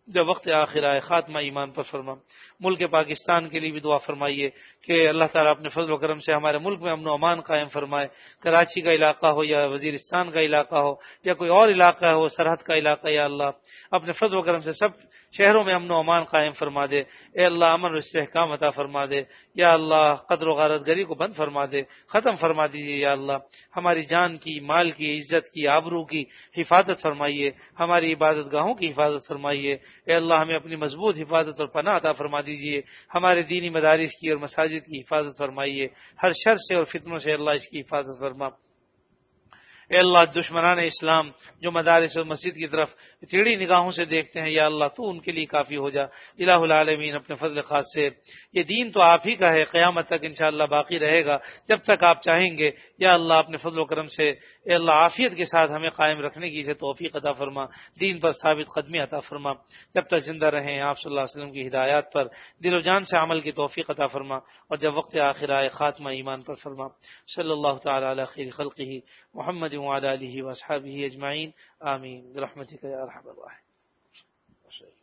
جب وقت آخر آئے خاتمہ ایمان پر فرما۔ ملک پاکستان کے لیے بھی دعا فرمائیے کہ اللہ تعالیٰ اپنے فضل و کرم سے ہمارے ملک میں امن و امان قائم فرمائے۔ کراچی کا علاقہ ہو یا وزیرستان کا علاقہ ہو یا کوئی اور علاقہ ہو، سرحد کا علاقہ، یا اللہ اپنے فضل و کرم سے سب شہروں میں امن و امان قائم فرما دے۔ اے اللہ امن و استحکام عطا فرما دے۔ یا اللہ قتل و غارت گری کو بند فرما دے، ختم فرما دیجیے۔ یا اللہ ہماری جان کی، مال کی، عزت کی، آبرو کی حفاظت فرمائیے، ہماری عبادت گاہوں کی حفاظت فرمائیے۔ اے اللہ ہمیں اپنی مضبوط حفاظت اور پناہ عطا فرما دیجیے، ہمارے دینی مدارس کی اور مساجد کی حفاظت فرمائیے، ہر شر سے اور فتنوں سے اللہ اس کی حفاظت فرما۔ اے اللہ دشمنان اسلام جو مدارس اور مسجد کی طرف ٹیڑھی نگاہوں سے دیکھتے ہیں، یا اللہ تو ان کے لیے کافی ہو جا۔ الہ العالمین اپنے فضل خاص سے، یہ دین تو آپ ہی کا ہے، قیامت تک انشاءاللہ باقی رہے گا جب تک آپ چاہیں گے۔ یا اللہ اپنے فضل و کرم سے اے اللہ عافیت کے ساتھ ہمیں قائم رکھنے کی اسے توفیق عطا فرما، دین پر ثابت قدمی عطا فرما، جب تک زندہ رہیں آپ صلی اللہ علیہ وسلم کی ہدایات پر دل و جان سے عمل کی توفیق عطا فرما، اور جب وقت آخر آئے خاتمہ ایمان پر فرما۔ صلی اللہ تعالی علی خیر خلقہ محمد وعلی آلہ واصحابہ اجمعین، آمین برحمتک یا ارحم الراحمین۔